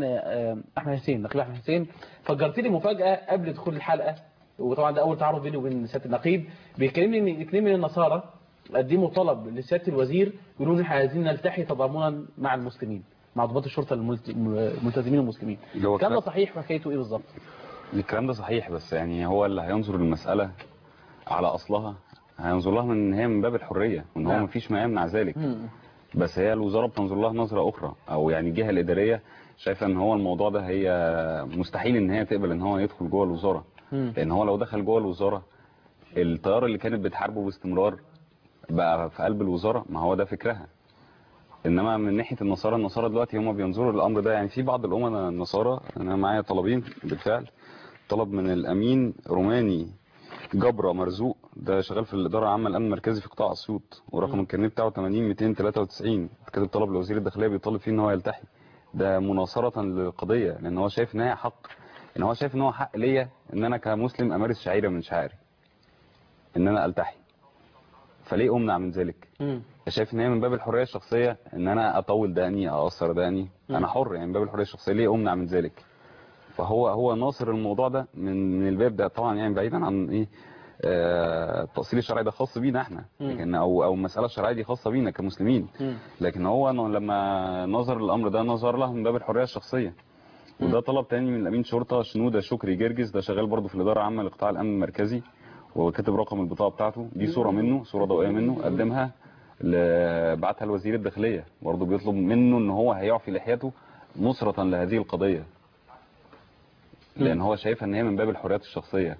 حسين فجرت لي مفاجاه قبل دخول الحلقه، وطبعا ده اول تعارف بيني وبين سياده النقيب. بيكلمني ان 2 من النصارى قدموا طلب لسياده الوزير، يقولون ان احنا عايزين نلتحي تضامنا مع المسلمين، مع ضباط الشرطه الملتزمين المسلمين. الكلام ده صحيح؟ حكايته ايه بالظبط؟ الكلام ده صحيح، بس يعني هو اللي هينظر للمساله على اصلها هينظر لها من هي من باب الحريه، وان هو مفيش ما يمنع ذلك. بس هي الوزاره بتنظر لها نظره اخرى، او يعني الجهه الاداريه شايفه ان هو الموضوع ده هي مستحيل ان هي تقبل ان هو يدخل جوه الوزاره، لان هو لو دخل جوه الوزاره التيار اللي كانت بتحاربه باستمرار بقى في قلب الوزاره، ما هو ده فكرها. انما من ناحيه النصارى دلوقتي هم بينظروا للامر ده. يعني في بعض الامناء النصارى، انا معايا طلبين بالفعل، طلب من الامين روماني جبرة مرزوق، ده شغال في الاداره العامه الامن المركزي في قطاع اسيوط، ورقم الكارنيه بتاعه 80293، كاتب طلب لوزير الداخليه بيطالب فيه ان هو يلتحي. ده مناصره للقضيه، لان هو شايف ان هي حق، ان هو شايف ان هو حق ليا ان انا كمسلم امارس شعيره من شعائري ان انا التحي، فليه امنع من ذلك؟ شايف ان هي من باب الحريه الشخصيه، ان انا اطول دقني اقصر دقني، انا حر يعني من باب الحريه الشخصيه، ليه امنع من ذلك؟ فهو ناصر الموضوع ده من الباب ده طبعا، يعني بعيدا عن ايه التأصيل الشرعي ده خاص بينا احنا، لكن او المساله الشرعيه دي خاصه بينا كمسلمين، لكن هو لما نظر الامر ده نظر له من باب الحريه الشخصيه. وده طلب تاني من الامين شرطه شنوده شكري جرجس، ده شغال برضه في الاداره العامه لقطاع الامن المركزي، وكاتب رقم البطاقه بتاعته، دي صوره منه، صوره ضوئيه منه قدمها بعتها لوزير الداخليه، برضه بيطلب منه ان هو هيعفي لحيته نصره لهذه القضيه، لان هو شايفها ان هي من باب الحريات الشخصيه.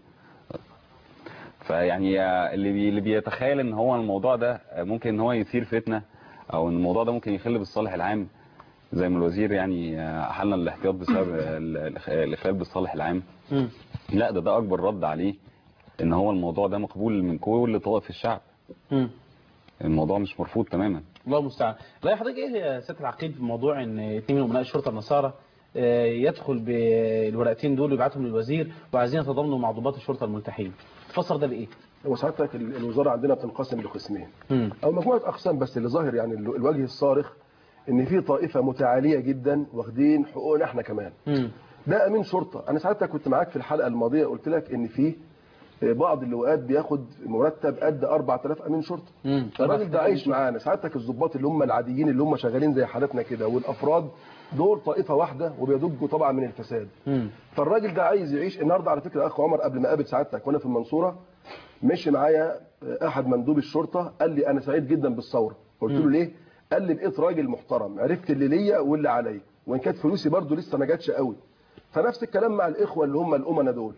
فيعني اللي بيتخيل ان هو الموضوع ده ممكن ان هو يثير فتنه، او ان الموضوع ده ممكن يخل بالصالح العام زي ما الوزير يعني احلنا الاحتياط بسبب الاخلال بالصالح العام، لا ده اكبر رد عليه، ان هو الموضوع ده مقبول من كل طوائف الشعب. الموضوع مش مرفوض تماما. الله المستعان. رأي حضرتك ايه يا سياده العقيد في موضوع ان 2 من امناء الشرطه النصارى يدخل بالورقتين دول ويبعتهم للوزير وعايزين يتضامنوا مع ضباط الشرطه الملتحين؟ تفسر ده بايه؟ هو ساعتك الوزاره عندنا بتنقسم لقسمين او مجموعه اقسام، بس اللي ظاهر يعني الوجه الصارخ ان في طائفه متعاليه جدا واخدين حقوقنا احنا كمان. ده امين شرطه. انا ساعتها كنت معاك في الحلقه الماضيه قلت لك ان في بعض اللواءات بياخد مرتب قد 4000 امين شرطه. الراجل ده عايش معانا. ساعتك الضباط اللي هم العاديين اللي هم شغالين زي حالتنا كده والافراد دول طائفه واحده وبيدجوا طبعا من الفساد. فالراجل ده عايز يعيش. النهارده على فكره اخ عمر قبل ما قابل سعادتك وانا في المنصوره مشي معايا احد مندوب الشرطه قال لي انا سعيد جدا بالثوره. قلت له ليه؟ قال لي بقيت راجل محترم، عرفت اللي ليا واللي عليا، وان كانت فلوسي برده لسه ما جاتش قوي. فنفس الكلام مع الاخوه اللي هم الامنا دول.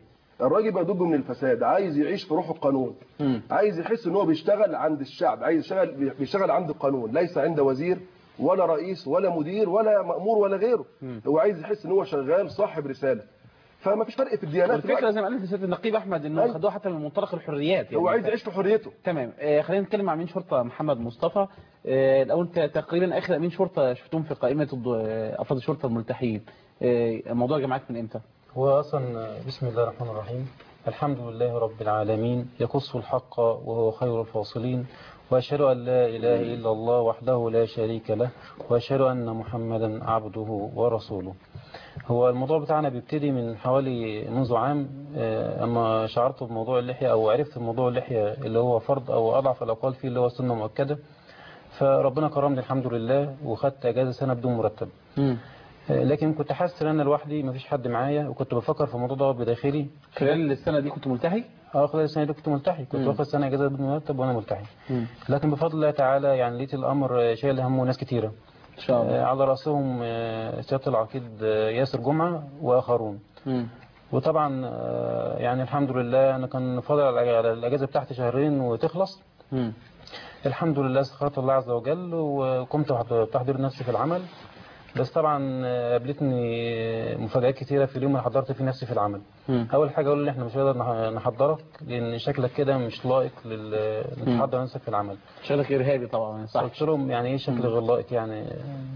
الراجل بقى ضده من الفساد، عايز يعيش في روح القانون، عايز يحس ان هو بيشتغل عند الشعب، عايز بيشتغل عند القانون، ليس عند وزير ولا رئيس ولا مدير ولا مأمور ولا غيره. هو عايز يحس ان هو شغال صاحب رسالة. فما فيش فرق في الديانات. الفكره زي ما قال سياده النقيب احمد انه خدوها حتى من منطلق الحريات، يعني هو عايز يعيش في حريته. تمام. خلينا نتكلم مع امين شرطه محمد مصطفى. الاول تقريبا اخر امين شرطه شفتهم في قائمه افراد الشرطه الملتحين، الموضوع جه معاك من امتى؟ هو اصلا بسم الله الرحمن الرحيم، الحمد لله رب العالمين يقص الحق وهو خير الفاصلين، وأشهد أن لا إله إلا الله وحده لا شريك له، وأشهد أن محمدا عبده ورسوله. هو الموضوع بتاعنا بيبتدي من حوالي منذ عام، أما شعرت بموضوع اللحية أو عرفت موضوع اللحية اللي هو فرض أو أضعف الأقوال فيه اللي هو سنة مؤكدة، فربنا كرمني الحمد لله وخدت أجازة سنة بدون مرتب. لكن كنت حاسس ان انا لوحدي مفيش حد معايا، وكنت بفكر في الموضوع ده بداخلي. خلال السنه دي كنت ملتحي؟ خلال السنه دي كنت ملتحي، كنت واخد سنه اجازه بدون مرتب وانا ملتحي. لكن بفضل الله تعالى يعني لقيت الامر شايل همه ناس كتيره ان شاء الله، على راسهم سياده العقيد ياسر جمعه واخرون. وطبعا يعني الحمد لله انا كان فاضل على الاجازه بتاعتي شهرين وتخلص. الحمد لله استخرت الله عز وجل وقمت بتحضير نفسي في العمل. بس طبعا قابلتني مفاجآت كتيرة في اليوم اللي حضرت فيه نفسي في العمل. أول حاجة أقول لي إحنا مش هنقدر نحضرك لأن شكلك كده مش لائق لتحضر نفسك في العمل. شكلك إرهابي طبعا، صح؟ قلت لهم يعني إيه شكل غير لائق؟ يعني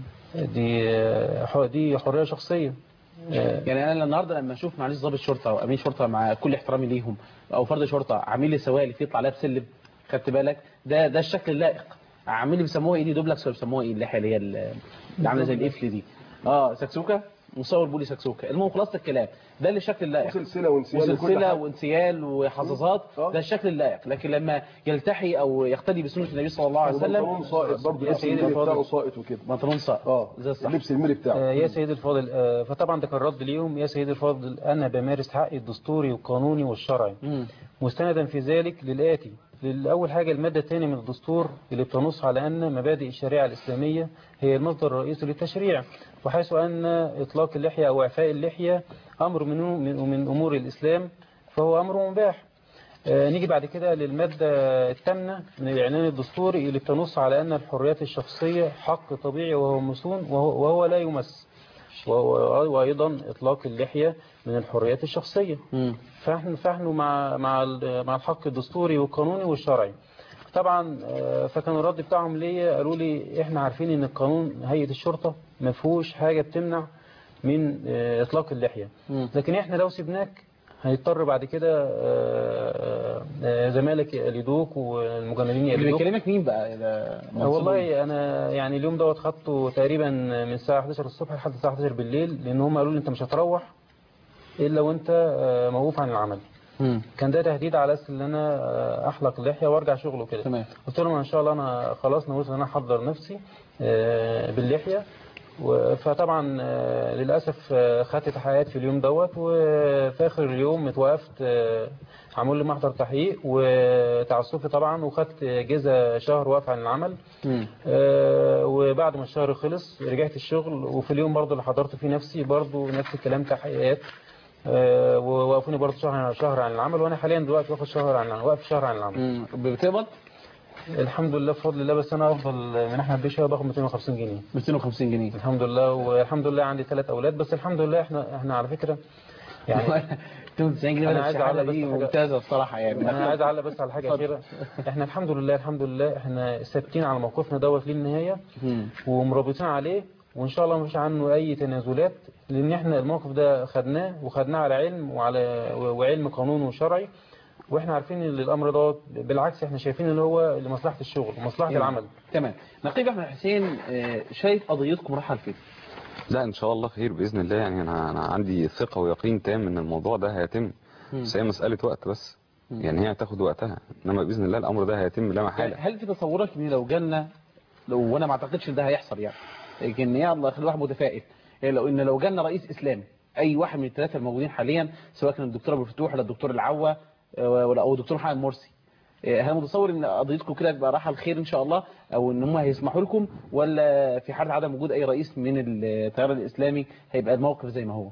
دي حرية شخصية. يعني أنا النهارده لما أشوف معلش ضابط شرطة أو أمين شرطة مع كل احترامي ليهم أو فرد شرطة عامل لي سوالف يطلع عليها بسلم، خدت بالك؟ ده الشكل اللائق. عاملين بيسموها ايه دي، دوبلكس، ولا بيسموها ايه اللحيه اللي هي اللي عامله زي القفل دي؟ سكسوكه، مصور بولي سكسوكه. المهم خلاصه الكلام ده اللي الشكل اللائق، وسلسله وانسيال وحظاظات، ده الشكل اللائق. لكن لما يلتحي او يقتدي بسنه النبي صلى الله عليه وسلم، بنطلون ساقط برضه، اللبس الميري بتاعه ساقط وكده، بنطلون ساقط زي الصح، اللبس الميري بتاعه. يا سيدي الفاضل، فطبعا ده كان رد ليهم: يا سيدي الفاضل انا بمارس حقي الدستوري والقانوني والشرعي مستندا في ذلك للآتي: لأول حاجة المادة الثانية من الدستور اللي بتنص على أن مبادئ الشريعة الإسلامية هي المصدر الرئيسي للتشريع، وحيث أن إطلاق اللحية أو إعفاء اللحية أمر من أمور الإسلام فهو أمر مباح. نيجي بعد كده للمادة الثامنة من الإعلان الدستوري اللي بتنص على أن الحريات الشخصية حق طبيعي وهو مسون وهو لا يمس، وأيضا إطلاق اللحية من الحريات الشخصية. فإحنا مع الحق الدستوري والقانوني والشرعي. طبعا فكان الرد بتاعهم ليا قالوا لي: إحنا عارفين إن القانون هيئة الشرطة ما فيهوش حاجة بتمنع من إطلاق اللحية، لكن إحنا لو سيبناك هيضطر بعد كده زمالك يقلدوك والمجندين يقلدوك. اللي بيكلمك مين بقى؟ والله انا يعني اليوم دوت خدته تقريبا من الساعه 11 الصبح لحد الساعه 11 بالليل، لان هم قالوا لي انت مش هتروح الا وانت موقوف عن العمل. كان ده تهديد على اساس ان انا احلق اللحيه وارجع شغله كده. قلت لهم ان شاء الله انا خلاص نويت ان انا احضر نفسي باللحيه. فطبعا للأسف خدت تحقيقات في اليوم دوت، وفي آخر اليوم اتوقفت، عملوا لي محضر تحقيق وتعسفي طبعا، وخدت جزء شهر وقف عن العمل. وبعد ما الشهر خلص رجعت الشغل، وفي اليوم برضه اللي حضرت فيه نفسي برضه نفس الكلام تحقيقات، ووقفوني برضه شهر عن العمل، وانا حاليا دلوقتي واقف شهر عن العمل. بتقبض؟ الحمد لله بفضل الله، بس انا افضل من احمد بيه باخد 250 جنيه. 250 جنيه الحمد لله. والحمد لله عندي 3 اولاد، بس الحمد لله احنا على فكره يعني 290 جنيه انا عايز اعلق بس ممتازه الصراحه يعني. انا عايز اعلق بس على حاجه اخيره. احنا الحمد لله احنا ثابتين على موقفنا دوت للنهايه ومرابطين عليه، وان شاء الله مفيش عنه اي تنازلات، لان احنا الموقف ده خدناه على علم وعلم قانون وشرعي، واحنا عارفين ان الامر دوت بالعكس احنا شايفين ان هو لمصلحه الشغل ومصلحه العمل. تمام. نقيب احمد حسين، شايف قضيتكم رايحه لفين؟ لا ان شاء الله خير باذن الله، يعني انا عندي ثقه ويقين تام ان الموضوع ده هيتم، بس هي مساله وقت بس. يعني هي هتاخد وقتها، انما باذن الله الامر ده هيتم لا محاله. هل في تصورك ان لو جالنا، وانا ما اعتقدش ان ده هيحصل يعني، لكن يلا خلي الواحد متفائل، لو جالنا رئيس اسلامي، اي واحد من الثلاثه الموجودين حاليا، سواء كان الدكتور ابو الفتوح ولا الدكتور العوا او الدكتور محمد مرسي، هل متصور ان قضيتكم كده تبقى رايحه الخير ان شاء الله، او ان هم هيسمحوا لكم، ولا في حال عدم وجود اي رئيس من التيار الاسلامي هيبقى الموقف زي ما هو؟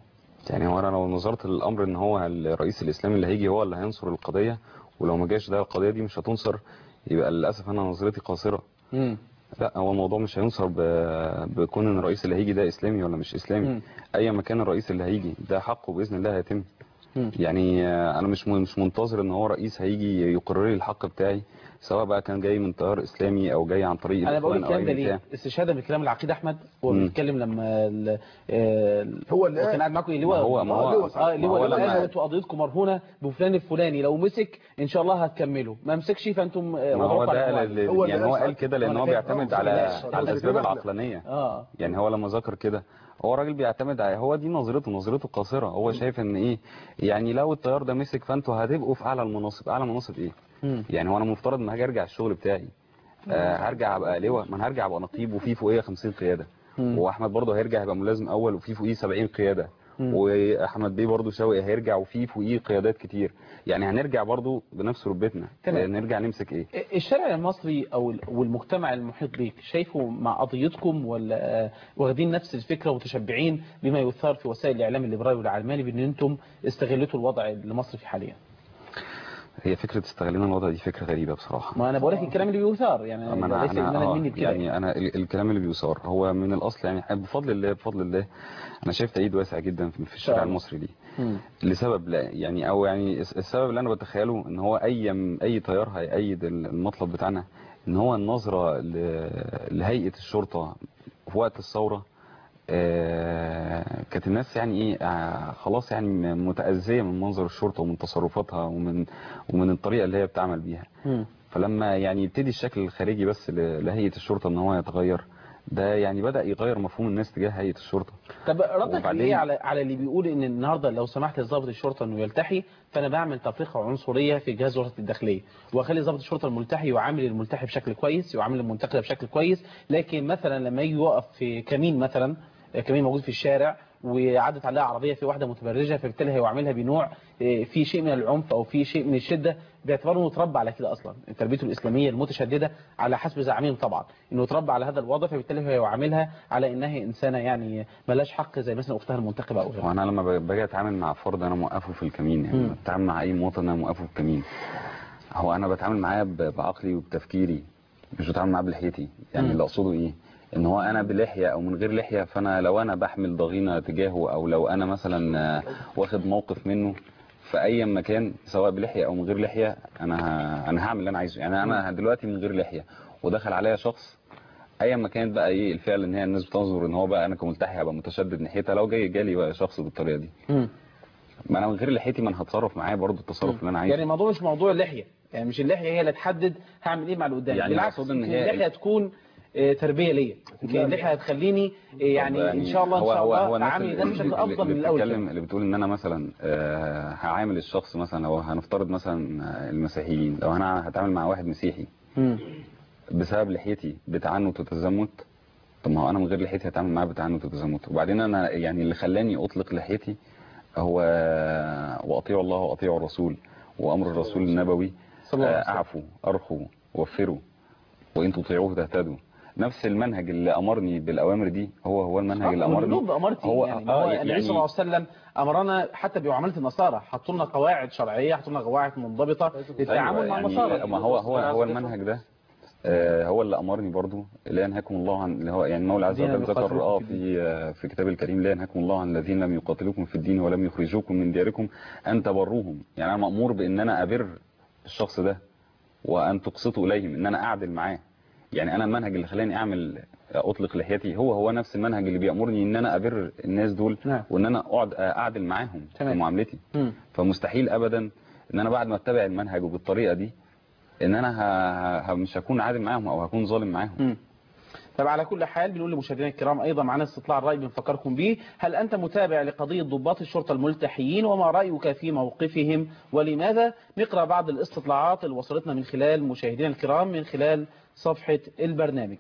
يعني هو انا لو نظرت للامر ان هو الرئيس الاسلامي اللي هيجي هو اللي هينصر القضيه، ولو ما جاش ده القضيه دي مش هتنصر، يبقى للاسف انا نظرتي قاصره. لا، هو الموضوع مش هينصر بكون ان الرئيس اللي هيجي ده اسلامي ولا مش اسلامي. اي مكان الرئيس اللي هيجي ده حقه باذن الله هيتم. يعني انا مش منتظر ان هو رئيس هيجي يقرر لي الحق بتاعي، سواء بقى كان جاي من تيار اسلامي او جاي عن طريق انا بقول الاخوان او الكلام ده اي ليه؟ بتاع. استشهادا بكلام العقيد احمد، هو بيتكلم لما هو اللي كان قاعد معاكم لواء لواء انتوا قضيتكم مرهونه بفلان الفلاني، لو مسك ان شاء الله هتكملوا، ما مسكش فانتم ما هو ده يعني هو قال كده لان هو بيعتمد على الاسباب العقلانيه. يعني هو لما ذكر كده هو راجل بيعتمد على، هو دي نظرته قاصره. هو شايف ان ايه، يعني لو التيار ده مسك فانتوا هتبقوا في اعلى المناصب. اعلى مناصب ايه؟ يعني هو انا مفترض ان هاجي ارجع الشغل بتاعي، هرجع ابقى لواء، ما انا هرجع ابقى نقيب وفي فوقيه 50 قياده، واحمد برضه هيرجع هيبقى ملازم اول وفي فوقيه 70 قياده، واحمد بيه برضه شوقي هيرجع وفي فوقيه قيادات كتير. يعني هنرجع برضه بنفس رتبتنا، نرجع نمسك ايه؟ الشارع المصري او والمجتمع المحيط بيك شايفه مع قضيتكم، ولا واخدين نفس الفكره ومتشبعين بما يثار في وسائل الاعلام الليبرالي والعلماني بان انتم استغلتوا الوضع اللي مصر فيه حاليا؟ هي فكرة استغلنا الوضع دي فكرة غريبة بصراحة. ما أنا بقول لك الكلام اللي بيثار، يعني ليس إجمالا مني بكده. يعني أنا الكلام اللي بيثار هو من الأصل، يعني بفضل الله أنا شايف تأييد واسع جدا في الشارع المصري دي. لسبب، لا يعني أو يعني السبب اللي أنا بتخيله إن هو أي تيار هيأيد المطلب بتاعنا، إن هو النظرة لهيئة الشرطة في وقت الثورة كانت الناس يعني ايه خلاص يعني متأذية من منظر الشرطة ومن تصرفاتها ومن الطريقة اللي هي بتعمل بيها. فلما يعني يبتدي الشكل الخارجي بس لهيئة الشرطة ان هو يتغير، ده يعني بدأ يغير مفهوم الناس تجاه هيئة الشرطة. طب ردك ايه على اللي بيقول ان النهارده لو سمحت لضابط الشرطة انه يلتحي فانا بعمل تفرقة عنصرية في جهاز وزارة الداخلية، واخلي ضابط الشرطة الملتحي يعامل الملتحي بشكل كويس، يعامل المنتقل بشكل كويس، لكن مثلا لما يجي يقف في كمين مثلا كمين موجود في الشارع وعدت عليها عربية في واحدة متبرجة، فبالتالي هيعملها بنوع في شيء من العنف او في شيء من الشدة، باعتباره انه اتربى على كده اصلا، تربيته الاسلاميه المتشدده على حسب زعمهم طبعا انه اتربى على هذا الوضع، فبالتالي هو يعاملها على انها انسانه يعني ملاش حق زي مثلا اختها المنتخبه او غيرها. وانا لما باجي اتعامل مع فرد انا موقفه في الكمين، يعني بتعامل مع اي مواطن انا موقفه في الكمين، هو انا بتعامل معاه بعقلي وبتفكيري، مش بتعامل معاه بلحيتي. يعني اللي اقصده ايه، ان هو انا بلحيه او من غير لحيه، فانا لو انا بحمل ضغينه تجاهه او لو انا مثلا واخد موقف منه في اي مكان سواء بلحيه او من غير لحيه، انا هعمل اللي انا عايزه. يعني انا دلوقتي من غير لحيه ودخل عليا شخص، ايا ما كانت بقى ايه الفعل، ان هي الناس بتنظر ان هو بقى انا كملتحي هبقى متشدد ناحيتها، لو جالي بقى شخص بالطريقه دي، ما انا من غير لحيتي ما انا هتصرف معاه برضه التصرف اللي انا عايزه. يعني الموضوع مش موضوع اللحيه، يعني مش اللحيه هي اللي تحدد هعمل ايه مع اللي قدامي، يعني بالعكس ان هي اللحيه تكون تربيه ليا، اللحيه هتخليني يعني ان شاء الله هو اعامل ده بشكل افضل من الاول. اللي بتقول ان انا مثلا هعامل الشخص مثلا، لو هنفترض مثلا المسيحيين، لو انا هتعامل مع واحد مسيحي بسبب لحيتي بتعنت وتزمت، طب ما هو انا من غير لحيتي هتعامل معاه بتعنت وتزمت. وبعدين انا يعني اللي خلاني اطلق لحيتي هو واطيعوا الله واطيعوا الرسول وامر الرسول النبوي، اعفوا ارخوا وفروا وان تطيعوه تهتدوا. نفس المنهج اللي امرني بالاوامر دي هو المنهج اللي امرني هو يعني النبي صلى الله عليه وسلم امرنا حتى بمعامله النصارى، حطوا لنا قواعد شرعيه، حطوا لنا قواعد منضبطه للتعامل مع النصارى. ما هو المنهج ده هو اللي امرني برضو، لا ينهاكم الله عن اللي هو يعني المولى عز وجل ذكر في كتاب الكريم، لا ينهاكم الله عن الذين لم يقاتلوكم في الدين ولم يخرجوكم من دياركم ان تبروهم. يعني انا مامور بان انا ابر الشخص ده وان تقسطوا اليهم، ان انا اعدل معاه. يعني انا المنهج اللي خلاني اطلق لحيتي هو نفس المنهج اللي بيامرني ان انا ابر الناس دول وان انا اقعد اعدل معاهم في معاملتي. فمستحيل ابدا ان انا بعد ما اتبع المنهج وبالطريقه دي ان انا مش هكون عادل معاهم او هكون ظالم معاهم. طب على كل حال بنقول لمشاهدينا الكرام ايضا معنا استطلاع الراي بنفكركم به، هل انت متابع لقضيه ضباط الشرطه الملتحيين وما رايك في موقفهم ولماذا؟ نقرا بعض الاستطلاعات اللي وصلتنا من خلال مشاهدينا الكرام من خلال صفحه البرنامج.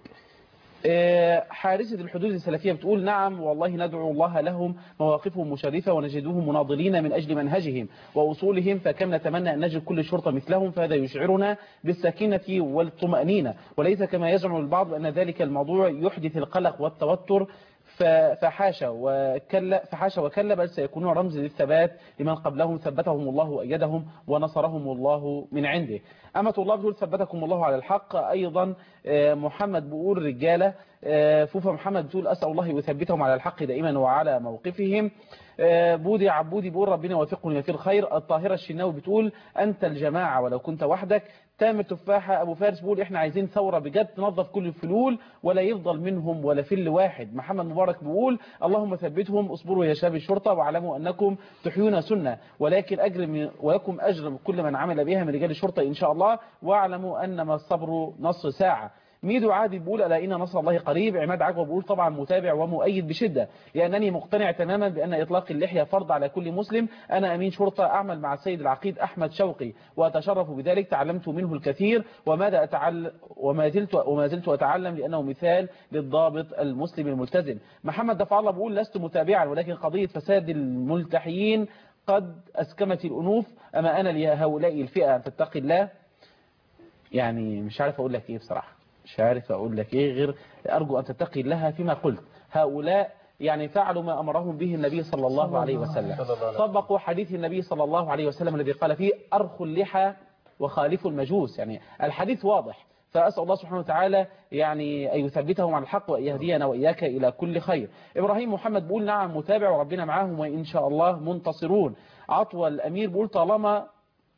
حارسة الحدود السلفية بتقول نعم والله ندعو الله لهم، مواقفهم مشرفة ونجدهم مناضلين من أجل منهجهم وأصولهم، فكم نتمنى أن نجد كل شرطة مثلهم، فهذا يشعرنا بالسكينة والطمأنينة، وليس كما يزعم البعض أن ذلك الموضوع يحدث القلق والتوتر فحاشا وكلا بل سيكونون رمز للثبات لمن قبلهم ثبتهم الله وأيدهم ونصرهم الله من عنده. أمة الله بتقول ثبتكم الله على الحق. أيضا محمد بيقول رجالة. فوفا محمد بتقول أسأل الله يثبتهم على الحق دائما وعلى موقفهم. بودي عبودي بيقول ربنا يوفقني في الخير. الطاهرة الشناوي بتقول أنت الجماعة ولو كنت وحدك. تامر تفاحة أبو فارس بيقول إحنا عايزين ثورة بجد تنظف كل الفلول ولا يفضل منهم ولا فل واحد. محمد مبارك بيقول اللهم ثبتهم اصبروا يا شباب الشرطة واعلموا أنكم تحيون سنة ولكم أجر كل من عمل بها من رجال الشرطة إن شاء الله واعلموا أنما الصبر نص ساعة. ميدو عادي بيقول ألا إن نصر الله قريب. عماد عجوة بيقول طبعا متابع ومؤيد بشدة لأنني مقتنع تماما بأن إطلاق اللحية فرض على كل مسلم. أنا أمين شرطة أعمل مع السيد العقيد أحمد شوقي وأتشرف بذلك. تعلمت منه الكثير وما زلت أتعلم لأنه مثال للضابط المسلم الملتزم. محمد دفع الله بيقول لست متابعا ولكن قضية فساد الملتحيين قد أسكمت الأنوف. أما أنا لهؤلاء الفئة أن تتقي الله. يعني مش عارف أقول لك إيه بصراحة، مش عارف أقول لك إيه غير أرجو أن تتقي لها فيما قلت. هؤلاء يعني فعلوا ما أمرهم به النبي صلى الله عليه وسلم، طبقوا حديث النبي صلى الله عليه وسلم الذي قال فيه أرخوا اللحى وخالفوا المجوس. يعني الحديث واضح. فأسأل الله سبحانه وتعالى يعني أن يثبتهم على الحق وأن يهدينا وإياك إلى كل خير. إبراهيم محمد بيقول نعم متابع وربنا معاهم وإن شاء الله منتصرون. عطوة الأمير بيقول طالما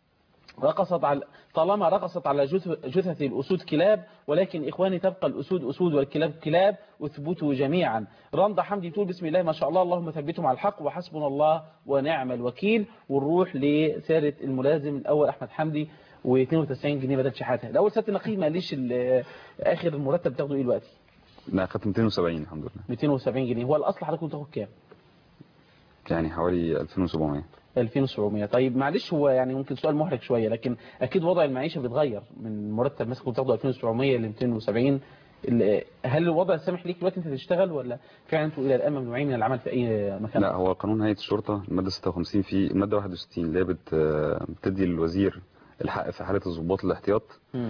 رقصت على جثث الأسود كلاب ولكن إخواني تبقى الأسود أسود والكلاب كلاب اثبتوا جميعا. رندا حمدي تقول بسم الله ما شاء الله اللهم ثبتهم على الحق وحسبنا الله ونعم الوكيل. ونروح لثالث الملازم الأول أحمد حمدي و92 جنيه بدل شحاتها. الأول سيادة النقيب ما ليش آخر المرتب بتاخده إيه دلوقتي؟ لا أخذت 270 الحمد لله. 270 جنيه. هو الأصل حضرتك كنت تاخد كام؟ يعني حوالي 2700. 2700. طيب معلش هو يعني ممكن سؤال محرج شوية لكن أكيد وضع المعيشة بيتغير من مرتب مثلا كنت تاخده 2700 ل 270. هل الوضع سامح ليك دلوقتي انت تشتغل ولا فعلا انتوا الى الان ممنوعين من العمل في اي مكان؟ لا هو قانون هيئة الشرطة المادة 56 في المادة 61 اللي بتدي للوزير الحق في حالة الضباط الاحتياط.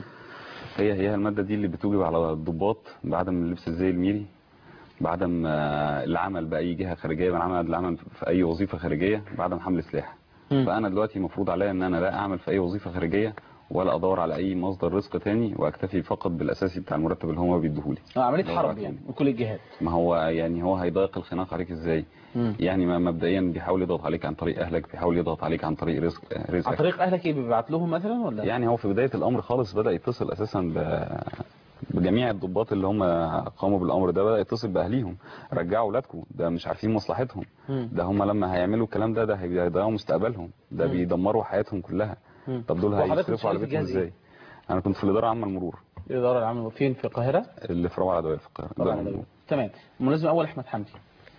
هي المادة دي اللي بتوجب على الضباط بعدم لبس الزي الميري بعدم العمل بأي جهة خارجية العمل في أي وظيفة خارجية بعدم حمل سلاح. فأنا دلوقتي مفروض عليا أن أنا لا أعمل في أي وظيفة خارجية ولا أدور على أي مصدر رزق تاني وأكتفي فقط بالأساسي بتاع المرتب اللي هم بيديهولي. عملية حرب يعني من كل الجهات. ما هو يعني هو هيضيق الخناق عليك إزاي؟ يعني مبدئيا بيحاول يضغط عليك عن طريق أهلك، بيحاول يضغط عليك عن طريق رزقك. عن طريق أهلك إيه بيبعت لهم مثلا ولا؟ يعني هو في بداية الأمر خالص بدأ يتصل أساسا بجميع الضباط اللي هم قاموا بالأمر ده، بدأ يتصل بأهليهم رجعوا أولادكم، ده مش عارفين مصلحتهم، ده هم لما هيعملوا الكلام ده هيضيعوا مستقبلهم، ده بيدمروا حياتهم كلها. طب دول هيصرفوا على بيتهم ازاي؟ انا كنت في الاداره العامه المرور. الاداره العامه فين في القاهره؟ اللي في روعه العدويه في القاهره. تمام. الملازم الاول احمد حمدي.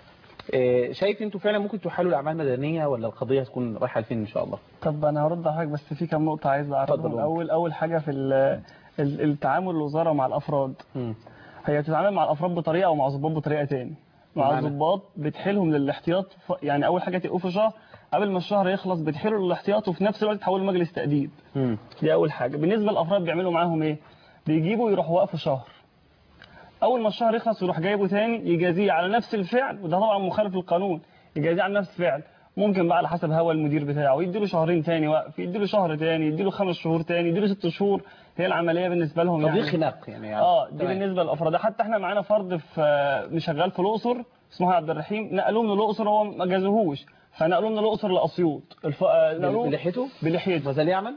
شايف انتوا فعلا ممكن تحالوا الاعمال المدنيه ولا القضيه هتكون رايحه لفين ان شاء الله؟ طب انا هرد على حضرتك بس في كام نقطه عايز اعرضهم. اول حاجه في التعامل الوزاره مع الافراد. هي بتتعامل مع الافراد بطريقه ومع الضباط بطريقه ثانيه. مع الضباط بتحيلهم للاحتياط، يعني اول حاجه توقفوا شهر قبل ما الشهر يخلص بتحيلوا للاحتياط وفي نفس الوقت تحولوا مجلس تأديب. دي اول حاجه. بالنسبه للافراد بيعملوا معاهم ايه؟ بيجيبوا يروحوا وقفوا شهر، اول ما الشهر يخلص يروح جايبه ثاني يجازيه على نفس الفعل، وده طبعا مخالف للقانون، يجازيه على نفس الفعل. ممكن بقى على حسب هوى المدير بتاعه يديله شهرين ثاني وقف، يديله شهر ثاني، يديله 5 شهور ثاني، يديله 6 شهور. هي العمليه بالنسبه لهم يعني دي خناق يعني دي بالنسبه للافراد. حتى احنا معانا فرد في شغال في الاقصر اسمه عبد الرحيم، نقلوه من الاقصر هو ما جازوهوش فنقلوه من الاقصر لاسيوط. بلحيته فزال يعمل.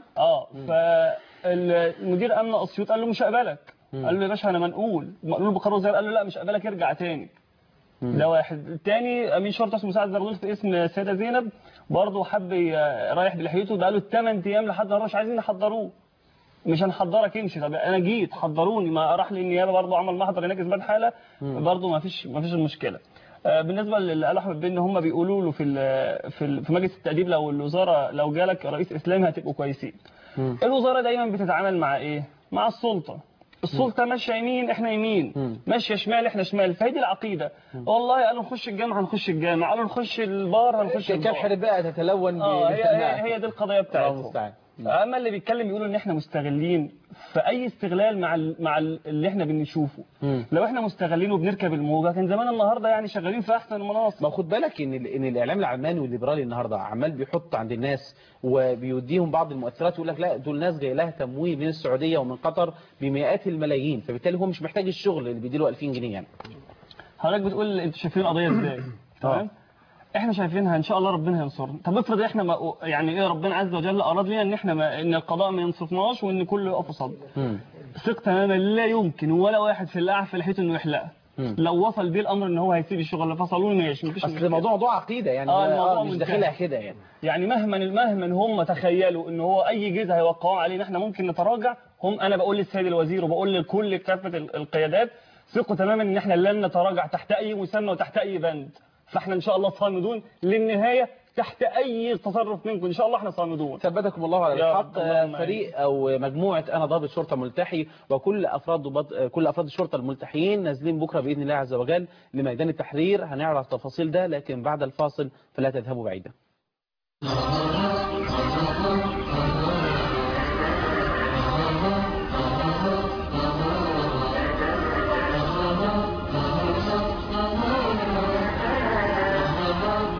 فالمدير امن اسيوط قال له مش هقبلك. قال له يا باشا انا منقول بقرار زي، قال له لا مش هقبلك ارجع تاني. ده واحد. الثاني امين شرطه اسمه مساعد زرغول في اسم السيده زينب برضه حب رايح بلحيته، بقى له 8 ايام لحد مش عايزين يحضروه. مش هنحضرك امشي. طب انا جيت حضروني، ما راح للنيابه برضه عمل محضر هناك اثبات حاله برضه ما فيش المشكله. بالنسبه للي قال احمد بن هم بيقولوا له في مجلس التأديب لو الوزاره لو جالك رئيس اسلامي هتبقوا كويسين. الوزاره دايما بتتعامل مع ايه؟ مع السلطه ماشيه يمين احنا يمين، ماشيه شمال احنا شمال. فهي دي العقيده. والله قالوا نخش الجامعه هنخش الجامعه، قالوا نخش البار هنخش البار. كم حرباء تتلون هي دي القضيه بتاعتهم. اما اللي بيتكلم يقولوا ان احنا مستغلين، فاي استغلال مع اللي احنا بنشوفه. لو احنا مستغلين وبنركب الموجه كان زمان النهارده يعني شغالين في احسن المناصب. ما خد بالك ان الاعلام العلماني والليبرالي النهارده عمال بيحط عند الناس وبيوديهم بعض المؤثرات، يقول لك لا دول ناس جاي لها تمويل من السعوديه ومن قطر بمئات الملايين، فبالتالي هو مش محتاج الشغل اللي بيديله 2000 جنيه يعني. حضرتك بتقول انتوا شايفين القضيه ازاي؟ تمام. احنا شايفينها ان شاء الله ربنا هينصرنا. طب افرض احنا ما يعني ايه ربنا عز وجل اراد لنا ان احنا ان القضاء ما ينصفناش وان كله يقف قصاد. ثق تماما لا يمكن ولا واحد في اللي في لحيته انه يحلقها. لو وصل بيه الامر ان هو هيسيب الشغل اللي فصلوه ماشي، مفيش اصل الموضوع موضوع عقيده يعني. الموضوع مش داخلها كده يعني. يعني مهما هم تخيلوا ان هو اي جزء هيوقعوا علينا احنا ممكن نتراجع، انا بقول للسيد الوزير وبقول لكل كافه القيادات ثقوا تماما ان احنا لن نتراجع تحت اي مسمى وتحت اي بند. فاحنا ان شاء الله صامدون للنهايه تحت اي تصرف منكم، ان شاء الله احنا صامدون. ثبتكم الله على الحق. فريق او مجموعه انا ضابط شرطه ملتحي وكل افراد الشرطه الملتحيين نازلين بكره باذن الله عز وجل لميدان التحرير. هنعرف تفاصيل ده لكن بعد الفاصل، فلا تذهبوا بعيدا.